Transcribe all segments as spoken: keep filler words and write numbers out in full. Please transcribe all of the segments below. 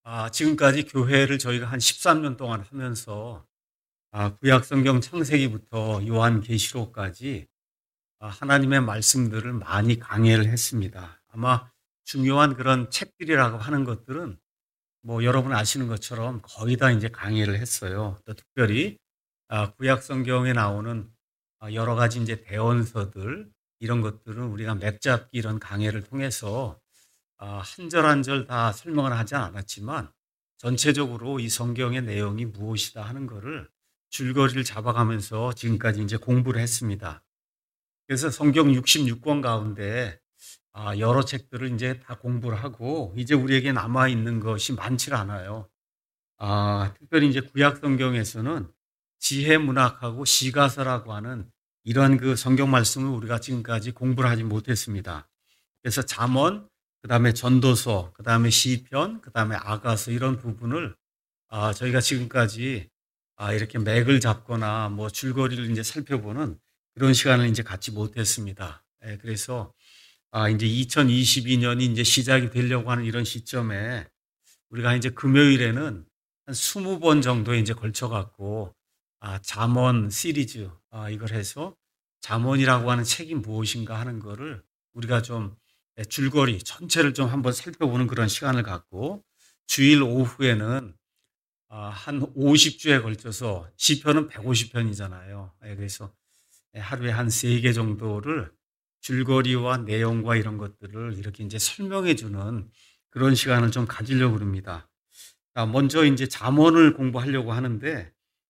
아, 지금까지 교회를 저희가 한 십삼 년 동안 하면서 아, 구약 성경 창세기부터 요한계시록까지 아, 하나님의 말씀들을 많이 강해를 했습니다. 아마 중요한 그런 책들이라고 하는 것들은 뭐 여러분 아시는 것처럼 거의 다 이제 강해를 했어요. 또 특별히 아, 구약 성경에 나오는 아, 여러 가지 이제 대언서들 이런 것들은 우리가 맥잡기 이런 강해를 통해서 아, 한 절 한 절 다 설명을 하지 않았지만 전체적으로 이 성경의 내용이 무엇이다 하는 거를 줄거리를 잡아가면서 지금까지 이제 공부를 했습니다. 그래서 성경 육십육 권 가운데 아, 여러 책들을 이제 다 공부를 하고 이제 우리에게 남아 있는 것이 많지 않아요. 아, 특별히 이제 구약 성경에서는 지혜 문학하고 시가서라고 하는 이런 그 성경 말씀을 우리가 지금까지 공부를 하지 못했습니다. 그래서 잠언, 그다음에 전도서, 그다음에 시편, 그다음에 아가서 이런 부분을 아, 저희가 지금까지 아, 이렇게 맥을 잡거나 뭐 줄거리를 이제 살펴보는 그런 시간을 이제 갖지 못했습니다. 예, 그래서 아, 이제 이천이십이 년이 이제 시작이 되려고 하는 이런 시점에 우리가 이제 금요일에는 한 스무 번 정도에 이제 걸쳐 갖고 아, 잠언 시리즈 아, 이걸 해서 잠언이라고 하는 책이 무엇인가 하는 거를 우리가 좀 예, 줄거리 전체를 좀 한번 살펴보는 그런 시간을 갖고 주일 오후에는 아, 한 오십 주에 걸쳐서 시편은 백오십 편이잖아요. 예, 그래서 예, 하루에 한 세 개 정도를 줄거리와 내용과 이런 것들을 이렇게 이제 설명해 주는 그런 시간을 좀 가지려고 합니다. 아, 먼저 이제 잠언을 공부하려고 하는데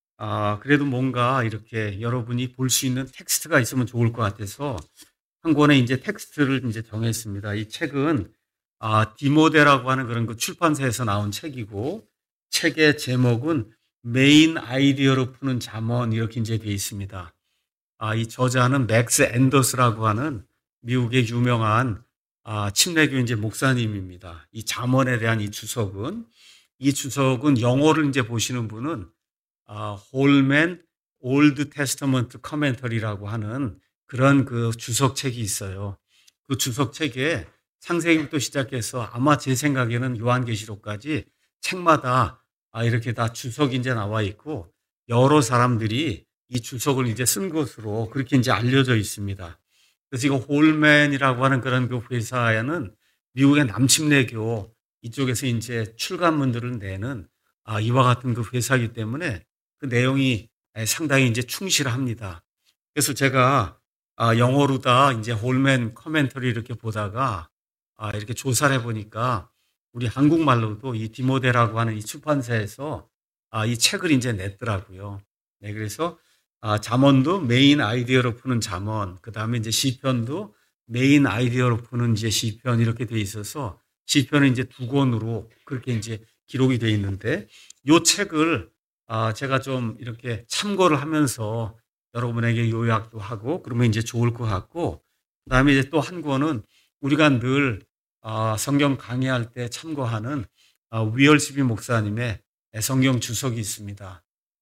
아, 그래도 뭔가 이렇게 여러분이 볼 수 있는 텍스트가 있으면 좋을 것 같아서 한 권의 이제 텍스트를 이제 정했습니다. 이 책은 아, 디모데라고 하는 그런 그 출판사에서 나온 책이고 책의 제목은 메인 아이디어로 푸는 잠언 이렇게 이제 되어 있습니다. 아, 이 저자는 맥스 앤더스라고 하는 미국의 유명한 아, 침례교 이제 목사님입니다. 이 잠언에 대한 이 주석은 이 주석은 영어를 이제 보시는 분은 아, 홀맨 올드 테스터먼트 커멘터리라고 하는 그런 그 주석책이 있어요. 그 주석책에 창세기부터 시작해서 아마 제 생각에는 요한계시록까지 책마다 아, 이렇게 다 주석이 이제 나와 있고 여러 사람들이 이 주석을 이제 쓴 것으로 그렇게 이제 알려져 있습니다. 그래서 이거 홀맨이라고 하는 그런 그 회사에는 미국의 남침례교 이쪽에서 이제 출간문들을 내는 아, 이와 같은 그 회사이기 때문에 그 내용이 상당히 이제 충실합니다. 그래서 제가 아, 영어로 다 이제 홀맨 커멘터리 이렇게 보다가 아, 이렇게 조사를 해보니까 우리 한국말로도 이 디모데라고 하는 이 출판사에서 아, 이 책을 이제 냈더라고요. 네, 그래서 아, 잠언도 메인 아이디어로 푸는 잠언, 그 다음에 이제 시편도 메인 아이디어로 푸는 이제 시편 이렇게 돼 있어서 시편은 이제 두 권으로 그렇게 이제 기록이 돼 있는데 이 책을 아, 제가 좀 이렇게 참고를 하면서 여러분에게 요약도 하고 그러면 이제 좋을 것 같고 그다음에 이제 또 한 권은 우리가 늘 아, 성경 강의할 때 참고하는 아, 위얼스비 목사님의 성경 주석이 있습니다.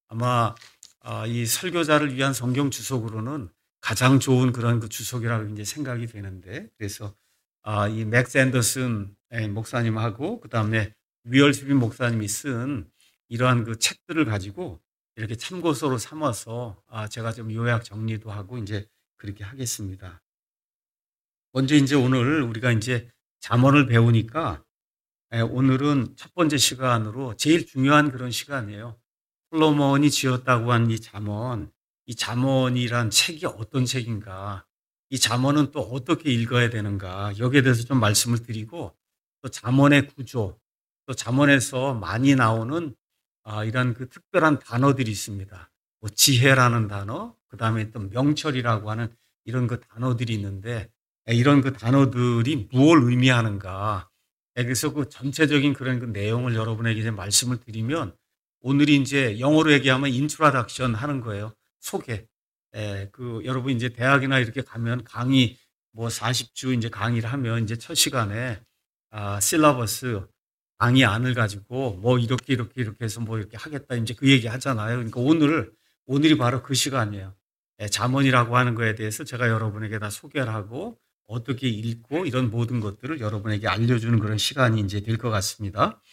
아마 아, 이 설교자를 위한 성경 주석으로는 가장 좋은 그런 그 주석이라고 이제 생각이 되는데 그래서 아, 이 맥스 앤더슨 목사님하고 그다음에 위얼스비 목사님이 쓴 이러한 그 책들을 가지고 이렇게 참고서로 삼아서 아, 제가 좀 요약 정리도 하고 이제 그렇게 하겠습니다. 먼저 이제 오늘 우리가 이제 잠언을 배우니까 예, 오늘은 첫 번째 시간으로 제일 중요한 그런 시간이에요. 솔로몬이 지었다고 한 이 잠언, 이 잠언이란 책이 어떤 책인가, 이 잠언은 또 어떻게 읽어야 되는가, 여기에 대해서 좀 말씀을 드리고, 또 잠언의 구조, 또 잠언에서 많이 나오는 아, 이런 그 특별한 단어들이 있습니다. 뭐 지혜라는 단어, 그 다음에 또 명철이라고 하는 이런 그 단어들이 있는데, 예, 이런 그 단어들이 무엇을 의미하는가, 예, 그래서 그 전체적인 그런 그 내용을 여러분에게 이제 말씀을 드리면 오늘이 이제 영어로 얘기하면 인트로덕션 하는 거예요. 소개. 예, 그 여러분 이제 대학이나 이렇게 가면 강의 뭐 사십 주 이제 강의를 하면 이제 첫 시간에 아, 실러버스 강의안을 가지고 뭐 이렇게 이렇게 이렇게 해서 뭐 이렇게 하겠다 이제 그 얘기 하잖아요. 그러니까 오늘 오늘이 바로 그 시간이에요. 예, 잠언이라고 하는 거에 대해서 제가 여러분에게 다 소개를 하고 어떻게 읽고 이런 모든 것들을 여러분에게 알려주는 그런 시간이 이제 될 것 같습니다.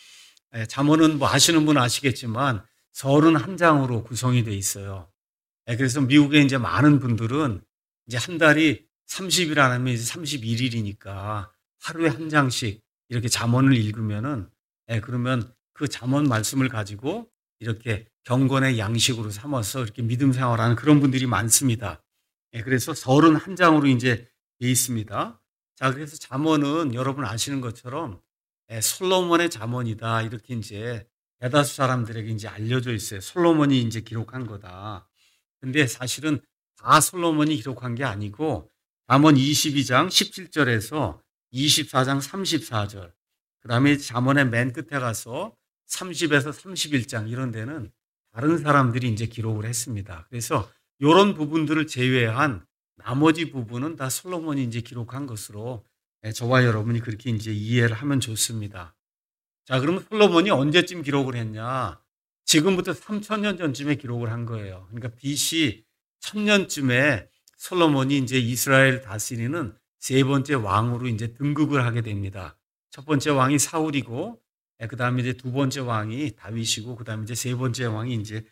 예, 잠언은 뭐 아시는 분은 아시겠지만 서른한 장으로 구성이 돼 있어요. 예, 그래서 미국에 이제 많은 분들은 이제 한 달이 삼십 일 안 하면 이제 삼십일 일이니까 하루에 한 장씩 이렇게 잠언을 읽으면은, 예, 그러면 그 잠언 말씀을 가지고 이렇게 경건의 양식으로 삼아서 이렇게 믿음 생활하는 그런 분들이 많습니다. 예, 그래서 서른한 장으로 이제 돼 있습니다. 자, 그래서 잠언은 여러분 아시는 것처럼 예, 솔로몬의 잠언이다. 이렇게 이제 대다수 사람들에게 이제 알려져 있어요. 솔로몬이 이제 기록한 거다. 근데 사실은 다 솔로몬이 기록한 게 아니고 잠언 이십이 장 십칠 절에서 이십사 장 삼십사 절, 그다음에 잠언의 맨 끝에 가서 삼십에서 삼십일 장 이런 데는 다른 사람들이 이제 기록을 했습니다. 그래서 이런 부분들을 제외한 나머지 부분은 다 솔로몬이 이제 기록한 것으로 저와 여러분이 그렇게 이제 이해를 하면 좋습니다. 자, 그러면 솔로몬이 언제쯤 기록을 했냐? 지금부터 삼천 년 전쯤에 기록을 한 거예요. 그러니까 비씨 천 년쯤에 솔로몬이 이제 이스라엘 다스리는 세 번째 왕으로 이제 등극을 하게 됩니다. 첫 번째 왕이 사울이고, 그 다음에 이제 두 번째 왕이 다윗이고, 그 다음에 이제 세 번째 왕이 이제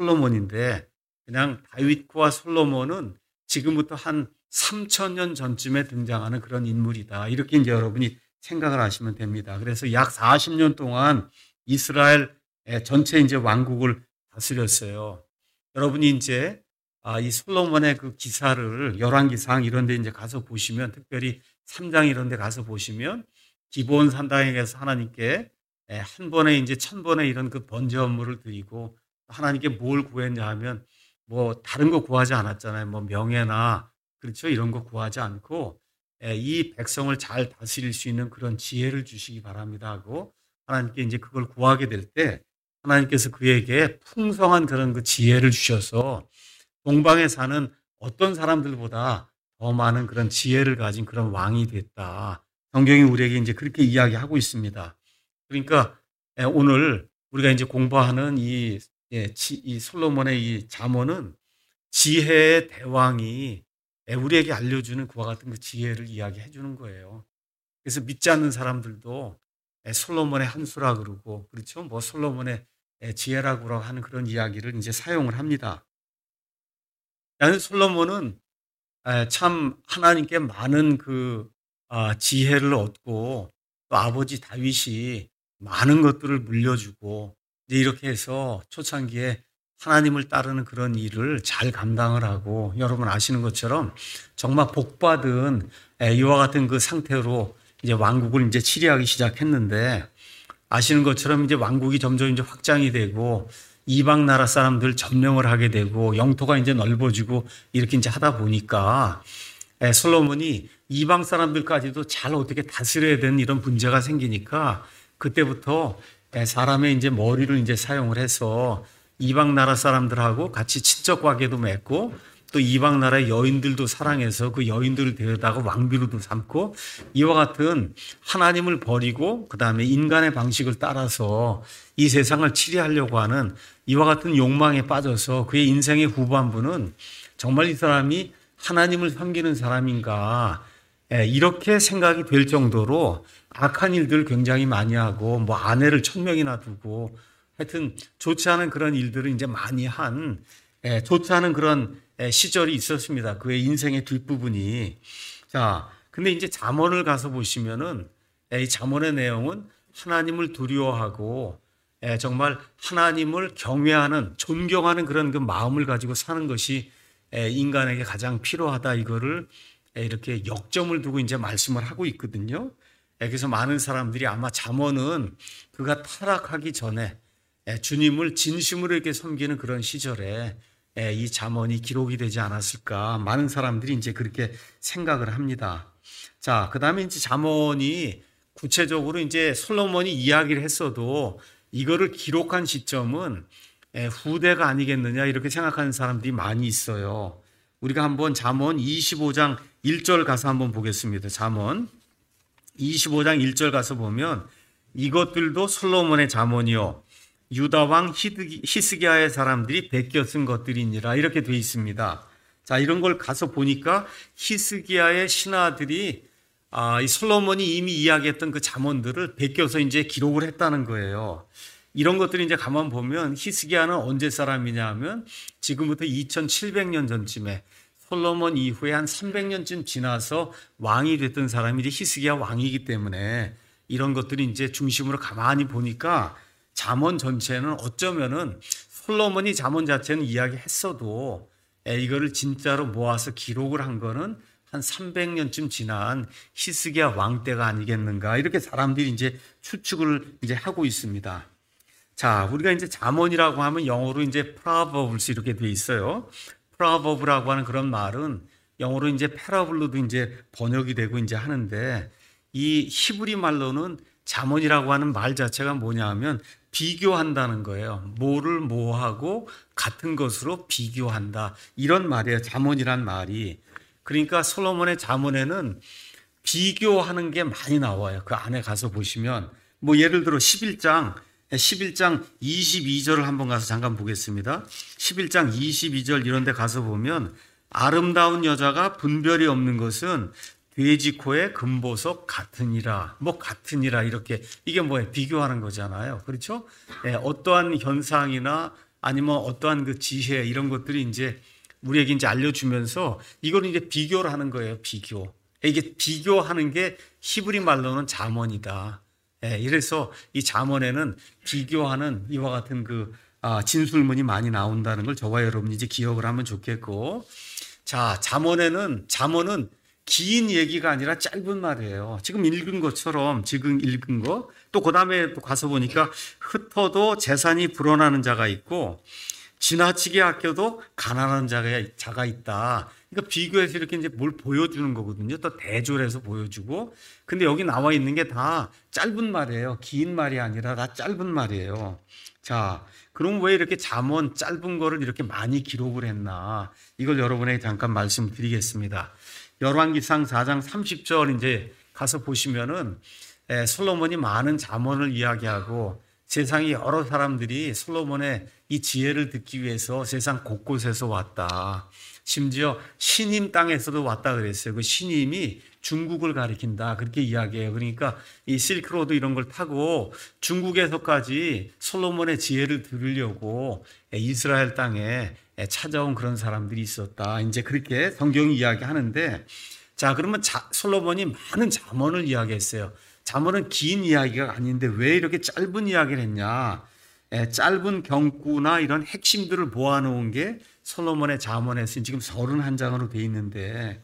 솔로몬인데, 그냥 다윗과 솔로몬은 지금부터 한 삼천 년 전쯤에 등장하는 그런 인물이다. 이렇게 이제 여러분이 생각을 하시면 됩니다. 그래서 약 사십 년 동안 이스라엘 전체 이제 왕국을 다스렸어요. 여러분이 이제 이 솔로몬의 그 기사를 열왕기상 이런 데 이제 가서 보시면, 특별히 삼 장 이런 데 가서 보시면 기브온 산당에서 하나님께 한 번에 이제 천 번의 이런 그 번제 업무를 드리고, 하나님께 뭘 구했냐 하면 뭐 다른 거 구하지 않았잖아요. 뭐 명예나 그렇죠, 이런 거 구하지 않고 이 백성을 잘 다스릴 수 있는 그런 지혜를 주시기 바랍니다 하고 하나님께 이제 그걸 구하게 될 때 하나님께서 그에게 풍성한 그런 그 지혜를 주셔서 동방에 사는 어떤 사람들보다 더 많은 그런 지혜를 가진 그런 왕이 됐다. 성경이 우리에게 이제 그렇게 이야기하고 있습니다. 그러니까 오늘 우리가 이제 공부하는 이, 이 솔로몬의 이 잠언은 지혜의 대왕이 우리에게 알려주는 그와 같은 그 지혜를 이야기해 주는 거예요. 그래서 믿지 않는 사람들도 솔로몬의 한수라 그러고, 그렇죠? 뭐 솔로몬의 지혜라고 하는 그런 이야기를 이제 사용을 합니다. 솔로몬은 참 하나님께 많은 그 지혜를 얻고, 또 아버지 다윗이 많은 것들을 물려주고, 이제 이렇게 해서 초창기에 하나님을 따르는 그런 일을 잘 감당을 하고, 여러분 아시는 것처럼 정말 복받은 이와 같은 그 상태로 이제 왕국을 이제 치리하기 시작했는데, 아시는 것처럼 이제 왕국이 점점 이제 확장이 되고 이방 나라 사람들 점령을 하게 되고 영토가 이제 넓어지고 이렇게 이제 하다 보니까 솔로몬이 이방 사람들까지도 잘 어떻게 다스려야 되는 이런 문제가 생기니까 그때부터 사람의 이제 머리를 이제 사용을 해서 이방 나라 사람들하고 같이 친척 관계도 맺고, 또 이방 나라의 여인들도 사랑해서 그 여인들을 데려다가 왕비로도 삼고, 이와 같은 하나님을 버리고 그 다음에 인간의 방식을 따라서 이 세상을 치리하려고 하는 이와 같은 욕망에 빠져서 그의 인생의 후반부는 정말 이 사람이 하나님을 섬기는 사람인가, 이렇게 생각이 될 정도로 악한 일들을 굉장히 많이 하고, 뭐 아내를 천 명이나 두고, 하여튼 좋지 않은 그런 일들을 이제 많이 한, 좋지 않은 그런 시절이 있었습니다. 그의 인생의 뒷부분이. 자, 근데 이제 잠언을 가서 보시면은 이 잠언의 내용은 하나님을 두려워하고 정말 하나님을 경외하는, 존경하는 그런 그 마음을 가지고 사는 것이 인간에게 가장 필요하다. 이거를 이렇게 역점을 두고 이제 말씀을 하고 있거든요. 그래서 많은 사람들이 아마 잠언은 그가 타락하기 전에 주님을 진심으로 이렇게 섬기는 그런 시절에 이 잠언이 기록이 되지 않았을까, 많은 사람들이 이제 그렇게 생각을 합니다. 자, 그 다음에 이제 잠언이 구체적으로 이제 솔로몬이 이야기를 했어도 이거를 기록한 시점은 후대가 아니겠느냐, 이렇게 생각하는 사람들이 많이 있어요. 우리가 한번 잠언 이십오 장 일 절 가서 한번 보겠습니다. 잠언 이십오 장 일 절 가서 보면 이것들도 솔로몬의 잠언이요 유다 왕 히스기야의 사람들이 베껴 쓴 것들이니라, 이렇게 되어 있습니다. 자, 이런 걸 가서 보니까 히스기야의 신하들이 아, 이 솔로몬이 이미 이야기했던 그 잠언들을 베껴서 이제 기록을 했다는 거예요. 이런 것들이 이제 가만 보면 히스기야는 언제 사람이냐 하면 지금부터 이천칠백 년 전쯤에 솔로몬 이후에 한 삼백 년쯤 지나서 왕이 됐던 사람이 이제 히스기야 왕이기 때문에 이런 것들이 이제 중심으로 가만히 보니까 잠언 전체는 어쩌면은 솔로몬이 잠언 자체는 이야기했어도 이거를 진짜로 모아서 기록을 한 거는 한 삼백 년쯤 지난 히스기야 왕 때가 아니겠는가 이렇게 사람들이 이제 추측을 이제 하고 있습니다. 자, 우리가 이제 잠언이라고 하면 영어로 이제 proverbs 이렇게 돼 있어요. proverb라고 하는 그런 말은 영어로 이제 parable로도 이제 번역이 되고 이제 하는데 이 히브리 말로는 잠언이라고 하는 말 자체가 뭐냐면 비교한다는 거예요. 뭐를 뭐하고 같은 것으로 비교한다. 이런 말이에요. 잠언이란 말이. 그러니까 솔로몬의 잠언에는 비교하는 게 많이 나와요. 그 안에 가서 보시면 뭐 예를 들어 십일 장 십일 장 이십이 절을 한번 가서 잠깐 보겠습니다. 십일 장 이십이 절 이런 데 가서 보면 아름다운 여자가 분별이 없는 것은 돼지 코의 금보석 같으니라. 뭐 같으니라 이렇게 이게 뭐예요? 비교하는 거잖아요. 그렇죠? 예, 어떠한 현상이나 아니면 어떠한 그 지혜 이런 것들이 이제 우리에게 이제 알려주면서 이걸 이제 비교를 하는 거예요. 비교. 이게 비교하는 게 히브리 말로는 잠언이다. 예, 이래서 이 잠언에는 비교하는 이와 같은 그 아, 진술문이 많이 나온다는 걸 저와 여러분이 이제 기억을 하면 좋겠고, 자, 잠언에는 잠언은 긴 얘기가 아니라 짧은 말이에요. 지금 읽은 것처럼 지금 읽은 거, 또 그 다음에 또 가서 보니까 흩어도 재산이 불어나는 자가 있고 지나치게 아껴도 가난한 자가, 자가 있다. 그러니까 비교해서 이렇게 이제 뭘 보여주는 거거든요. 또 대조해서 보여주고. 근데 여기 나와 있는 게 다 짧은 말이에요. 긴 말이 아니라 다 짧은 말이에요. 자, 그럼 왜 이렇게 잠언 짧은 거를 이렇게 많이 기록을 했나? 이걸 여러분에게 잠깐 말씀드리겠습니다. 열왕기상 사 장 삼십 절 이제 가서 보시면은 솔로몬이 많은 잠언을 이야기하고 세상의 여러 사람들이 솔로몬의 이 지혜를 듣기 위해서 세상 곳곳에서 왔다. 심지어 신임 땅에서도 왔다 그랬어요. 그 신임이 중국을 가리킨다. 그렇게 이야기해요. 그러니까 이 실크로드 이런 걸 타고 중국에서까지 솔로몬의 지혜를 들으려고 이스라엘 땅에 찾아온 그런 사람들이 있었다. 이제 그렇게 성경이 이야기하는데, 자, 그러면 자, 솔로몬이 많은 잠언을 이야기했어요. 잠언은 긴 이야기가 아닌데 왜 이렇게 짧은 이야기를 했냐? 에, 짧은 경구나 이런 핵심들을 모아놓은 게 솔로몬의 잠언에서 지금 서른한 장으로 돼 있는데,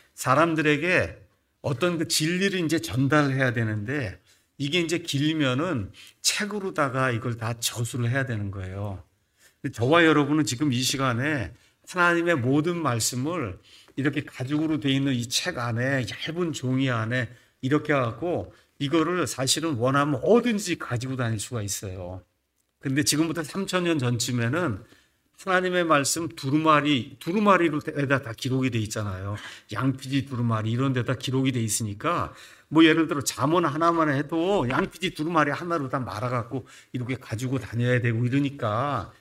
사람들에게 어떤 그 진리를 이제 전달해야 되는데 이게 이제 길면은 책으로다가 이걸 다 저술을 해야 되는 거예요. 저와 여러분은 지금 이 시간에 하나님의 모든 말씀을 이렇게 가죽으로 돼 있는 이 책 안에 얇은 종이 안에 이렇게 하고 이거를 사실은 원하면 어딘지 가지고 다닐 수가 있어요. 근데 지금부터 삼천 년 전쯤에는 하나님의 말씀 두루마리, 두루마리로에다 다 기록이 돼 있잖아요. 양피지 두루마리 이런 데다 기록이 돼 있으니까 뭐 예를 들어 잠언 하나만 해도 양피지 두루마리 하나로 다 말아갖고 이렇게 가지고 다녀야 되고 이러니까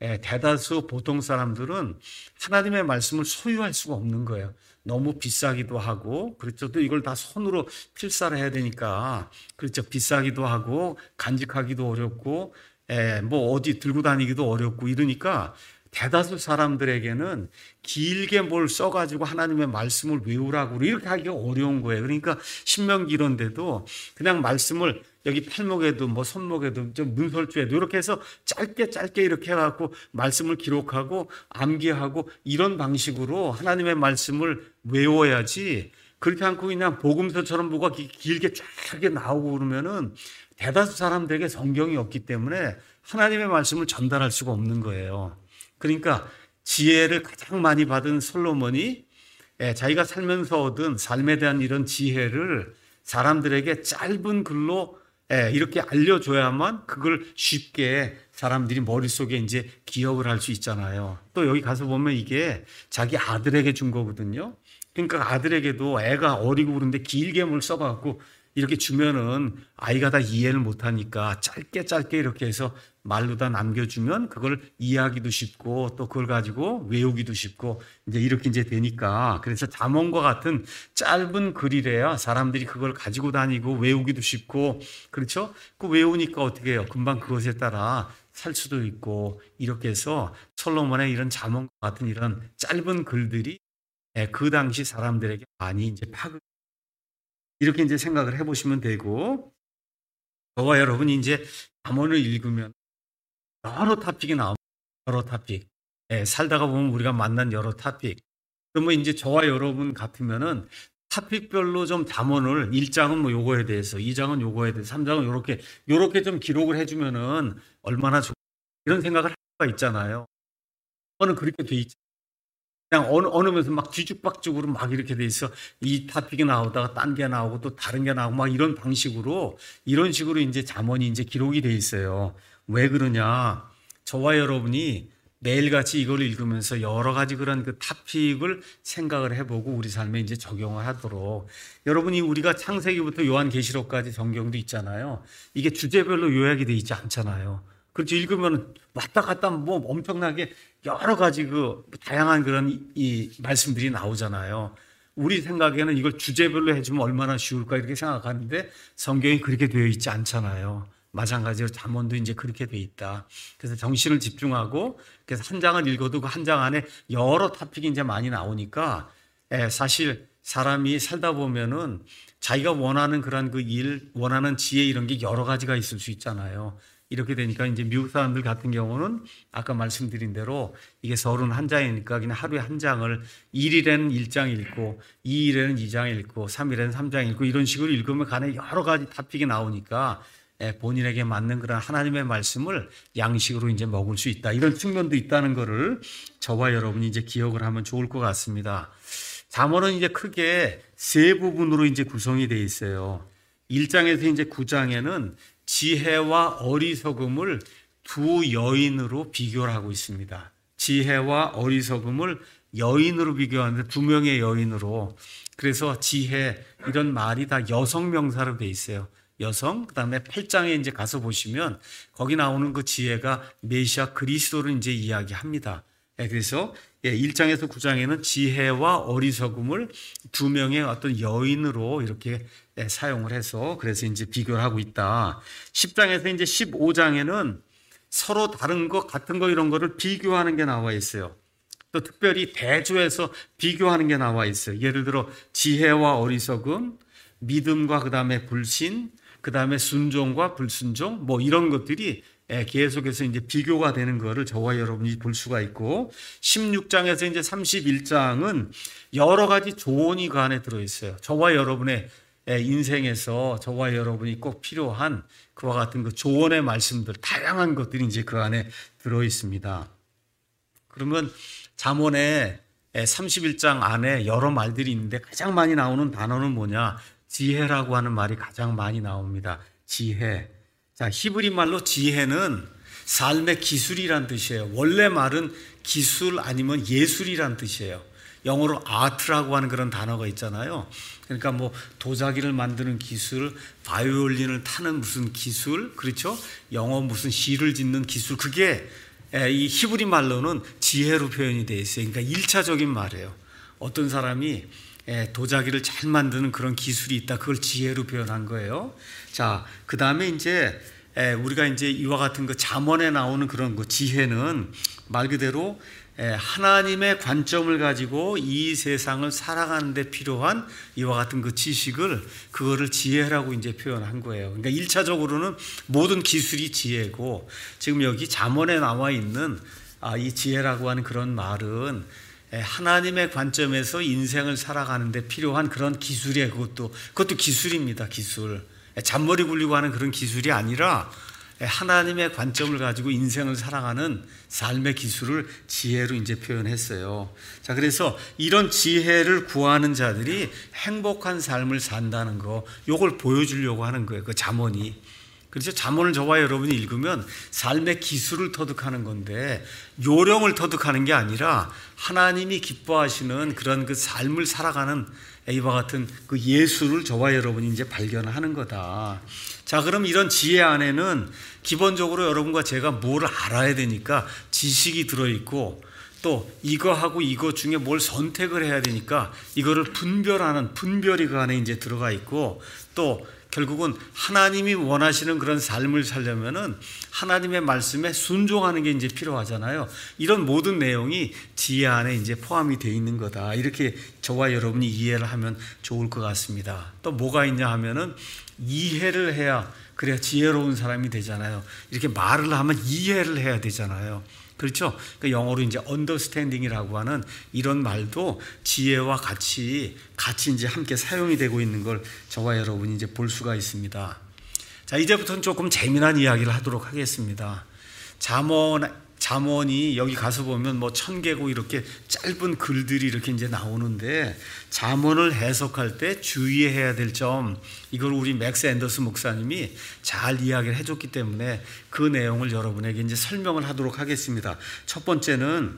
대다수 보통 사람들은 하나님의 말씀을 소유할 수가 없는 거예요. 너무 비싸기도 하고, 그렇죠. 또 이걸 다 손으로 필사를 해야 되니까, 그렇죠. 비싸기도 하고, 간직하기도 어렵고, 에, 뭐 어디 들고 다니기도 어렵고 이러니까 대다수 사람들에게는 길게 뭘 써가지고 하나님의 말씀을 외우라고 이렇게 하기가 어려운 거예요. 그러니까 신명기 이런 데도 그냥 말씀을 여기 팔목에도 뭐 손목에도 좀 문설주에도 이렇게 해서 짧게 짧게 이렇게 해갖고 말씀을 기록하고 암기하고 이런 방식으로 하나님의 말씀을 외워야지, 그렇게 않고 그냥 복음서처럼 뭐가 길게 쫙 나오고 그러면은 대다수 사람들에게 성경이 없기 때문에 하나님의 말씀을 전달할 수가 없는 거예요. 그러니까 지혜를 가장 많이 받은 솔로몬이 자기가 살면서 얻은 삶에 대한 이런 지혜를 사람들에게 짧은 글로 이렇게 알려줘야만 그걸 쉽게 사람들이 머릿속에 이제 기억을 할 수 있잖아요. 또 여기 가서 보면 이게 자기 아들에게 준 거거든요. 그러니까 아들에게도 애가 어리고 그런데 길게 뭘 써갖고 이렇게 주면은 아이가 다 이해를 못하니까 짧게 짧게 이렇게 해서 말로 다 남겨주면 그걸 이해하기도 쉽고 또 그걸 가지고 외우기도 쉽고 이제 이렇게 이제 되니까, 그래서 잠언과 같은 짧은 글이래야 사람들이 그걸 가지고 다니고 외우기도 쉽고, 그렇죠? 그 외우니까 어떻게 해요? 금방 그것에 따라 살 수도 있고, 이렇게 해서 솔로몬의 이런 잠언과 같은 이런 짧은 글들이 그 당시 사람들에게 많이 이제 파급, 이렇게 이제 생각을 해보시면 되고, 저와 여러분이 이제 잠언을 읽으면 여러 토픽이 나옵니다. 여러 토픽. 예, 살다가 보면 우리가 만난 여러 토픽. 그러면 이제 저와 여러분 같으면은 토픽별로 좀 잠언을 일 장은 뭐 요거에 대해서, 이 장은 요거에 대해서, 삼 장은 요렇게 요렇게 좀 기록을 해주면은 얼마나 좋, 이런 생각을 할 수가 있잖아요. 저는 그렇게 돼 있죠. 그냥 어느, 어느 면서 막 뒤죽박죽으로 막 이렇게 돼 있어. 이 토픽이 나오다가 딴 게 나오고 또 다른 게 나오고 막 이런 방식으로, 이런 식으로 이제 잠언이 이제 기록이 돼 있어요. 왜 그러냐? 저와 여러분이 매일같이 이걸 읽으면서 여러 가지 그런 그 토픽을 생각을 해보고 우리 삶에 이제 적용을 하도록, 여러분이 우리가 창세기부터 요한계시록까지 성경도 있잖아요. 이게 주제별로 요약이 돼 있지 않잖아요. 그렇죠. 읽으면 왔다 갔다 뭐 엄청나게 여러 가지 그 다양한 그런 이 말씀들이 나오잖아요. 우리 생각에는 이걸 주제별로 해주면 얼마나 쉬울까 이렇게 생각하는데 성경이 그렇게 되어 있지 않잖아요. 마찬가지로 잠언도 이제 그렇게 되어 있다. 그래서 정신을 집중하고, 그래서 한 장을 읽어도 그 한 장 안에 여러 토픽이 이제 많이 나오니까, 사실 사람이 살다 보면은 자기가 원하는 그런 그 일, 원하는 지혜 이런 게 여러 가지가 있을 수 있잖아요. 이렇게 되니까 이제 미국 사람들 같은 경우는 아까 말씀드린 대로 이게 서른한 장이니까 그냥 하루에 한 장을 일 일에는 일 장 읽고, 이 일에는 이 장 읽고, 삼 일에는 삼 장 읽고, 이런 식으로 읽으면 간에 여러 가지 토픽이 나오니까 본인에게 맞는 그런 하나님의 말씀을 양식으로 이제 먹을 수 있다. 이런 측면도 있다는 거를 저와 여러분이 이제 기억을 하면 좋을 것 같습니다. 잠언은 이제 크게 세 부분으로 이제 구성이 되어 있어요. 일 장에서 이제 구 장에는 지혜와 어리석음을 두 여인으로 비교를 하고 있습니다. 지혜와 어리석음을 여인으로 비교하는데 두 명의 여인으로. 그래서 지혜 이런 말이 다 여성 명사로 되어 있어요. 여성. 그다음에 팔 장에 이제 가서 보시면 거기 나오는 그 지혜가 메시아 그리스도를 이제 이야기합니다. 그래서 일 장에서 구 장에는 지혜와 어리석음을 두 명의 어떤 여인으로 이렇게 사용을 해서 그래서 이제 비교를 하고 있다. 십 장에서 이제 십오 장에는 서로 다른 것, 같은 거 이런 거를 비교하는 게 나와 있어요. 또 특별히 대조해서 비교하는 게 나와 있어요. 예를 들어 지혜와 어리석음, 믿음과 그 다음에 불신, 그 다음에 순종과 불순종, 뭐 이런 것들이 계속해서 이제 비교가 되는 거를 저와 여러분이 볼 수가 있고, 십육 장에서 이제 삼십일 장은 여러 가지 조언이 그 안에 들어있어요. 저와 여러분의 인생에서 저와 여러분이 꼭 필요한 그와 같은 그 조언의 말씀들, 다양한 것들이 이제 그 안에 들어있습니다. 그러면 잠언의 삼십일 장 안에 여러 말들이 있는데 가장 많이 나오는 단어는 뭐냐? 지혜라고 하는 말이 가장 많이 나옵니다. 지혜. 자, 히브리 말로 지혜는 삶의 기술이란 뜻이에요. 원래 말은 기술 아니면 예술이란 뜻이에요. 영어로 아트라고 하는 그런 단어가 있잖아요. 그러니까 뭐 도자기를 만드는 기술, 바이올린을 타는 무슨 기술, 그렇죠? 영어 무슨 시를 짓는 기술, 그게 이 히브리 말로는 지혜로 표현이 되어 있어요. 그러니까 일차적인 말이에요. 어떤 사람이 도자기를 잘 만드는 그런 기술이 있다. 그걸 지혜로 표현한 거예요. 자, 그 다음에 이제 우리가 이제 이와 같은 그 잠언에 나오는 그런 그 지혜는 말 그대로 하나님의 관점을 가지고 이 세상을 살아가는 데 필요한 이와 같은 그 지식을, 그거를 지혜라고 이제 표현한 거예요. 그러니까 일차적으로는 모든 기술이 지혜고, 지금 여기 잠언에 나와 있는 이 지혜라고 하는 그런 말은 하나님의 관점에서 인생을 살아가는 데 필요한 그런 기술이에요. 그것도, 그것도 기술입니다. 기술. 잔머리 굴리고 하는 그런 기술이 아니라 하나님의 관점을 가지고 인생을 살아가는 삶의 기술을 지혜로 이제 표현했어요. 자, 그래서 이런 지혜를 구하는 자들이 행복한 삶을 산다는 거, 요걸 보여주려고 하는 거예요. 그 잠언이. 그렇죠? 잠언을 저와 여러분이 읽으면 삶의 기술을 터득하는 건데 요령을 터득하는 게 아니라 하나님이 기뻐하시는 그런 그 삶을 살아가는 이와 같은 그 예술을 저와 여러분이 이제 발견하는 거다. 자, 그럼 이런 지혜 안에는 기본적으로 여러분과 제가 뭘 알아야 되니까 지식이 들어있고 또 이거하고 이거 중에 뭘 선택을 해야 되니까 이거를 분별하는 분별이 그 안에 이제 들어가 있고 또 결국은 하나님이 원하시는 그런 삶을 살려면은 하나님의 말씀에 순종하는 게 이제 필요하잖아요. 이런 모든 내용이 지혜 안에 이제 포함이 되어 있는 거다. 이렇게 저와 여러분이 이해를 하면 좋을 것 같습니다. 또 뭐가 있냐 하면은 이해를 해야 그래야 지혜로운 사람이 되잖아요. 이렇게 말을 하면 이해를 해야 되잖아요. 그렇죠? 그 영어로 이제 understanding이라고 하는 이런 말도 지혜와 같이 같이 이제 함께 사용이 되고 있는 걸 저와 여러분이 이제 볼 수가 있습니다. 자, 이제부터는 조금 재미난 이야기를 하도록 하겠습니다. 잠언 잠언이 여기 가서 보면 뭐 천개국 이렇게 짧은 글들이 이렇게 이제 나오는데 잠언을 해석할 때 주의해야 될 점 이걸 우리 맥스 앤더스 목사님이 잘 이야기를 해줬기 때문에 그 내용을 여러분에게 이제 설명을 하도록 하겠습니다. 첫 번째는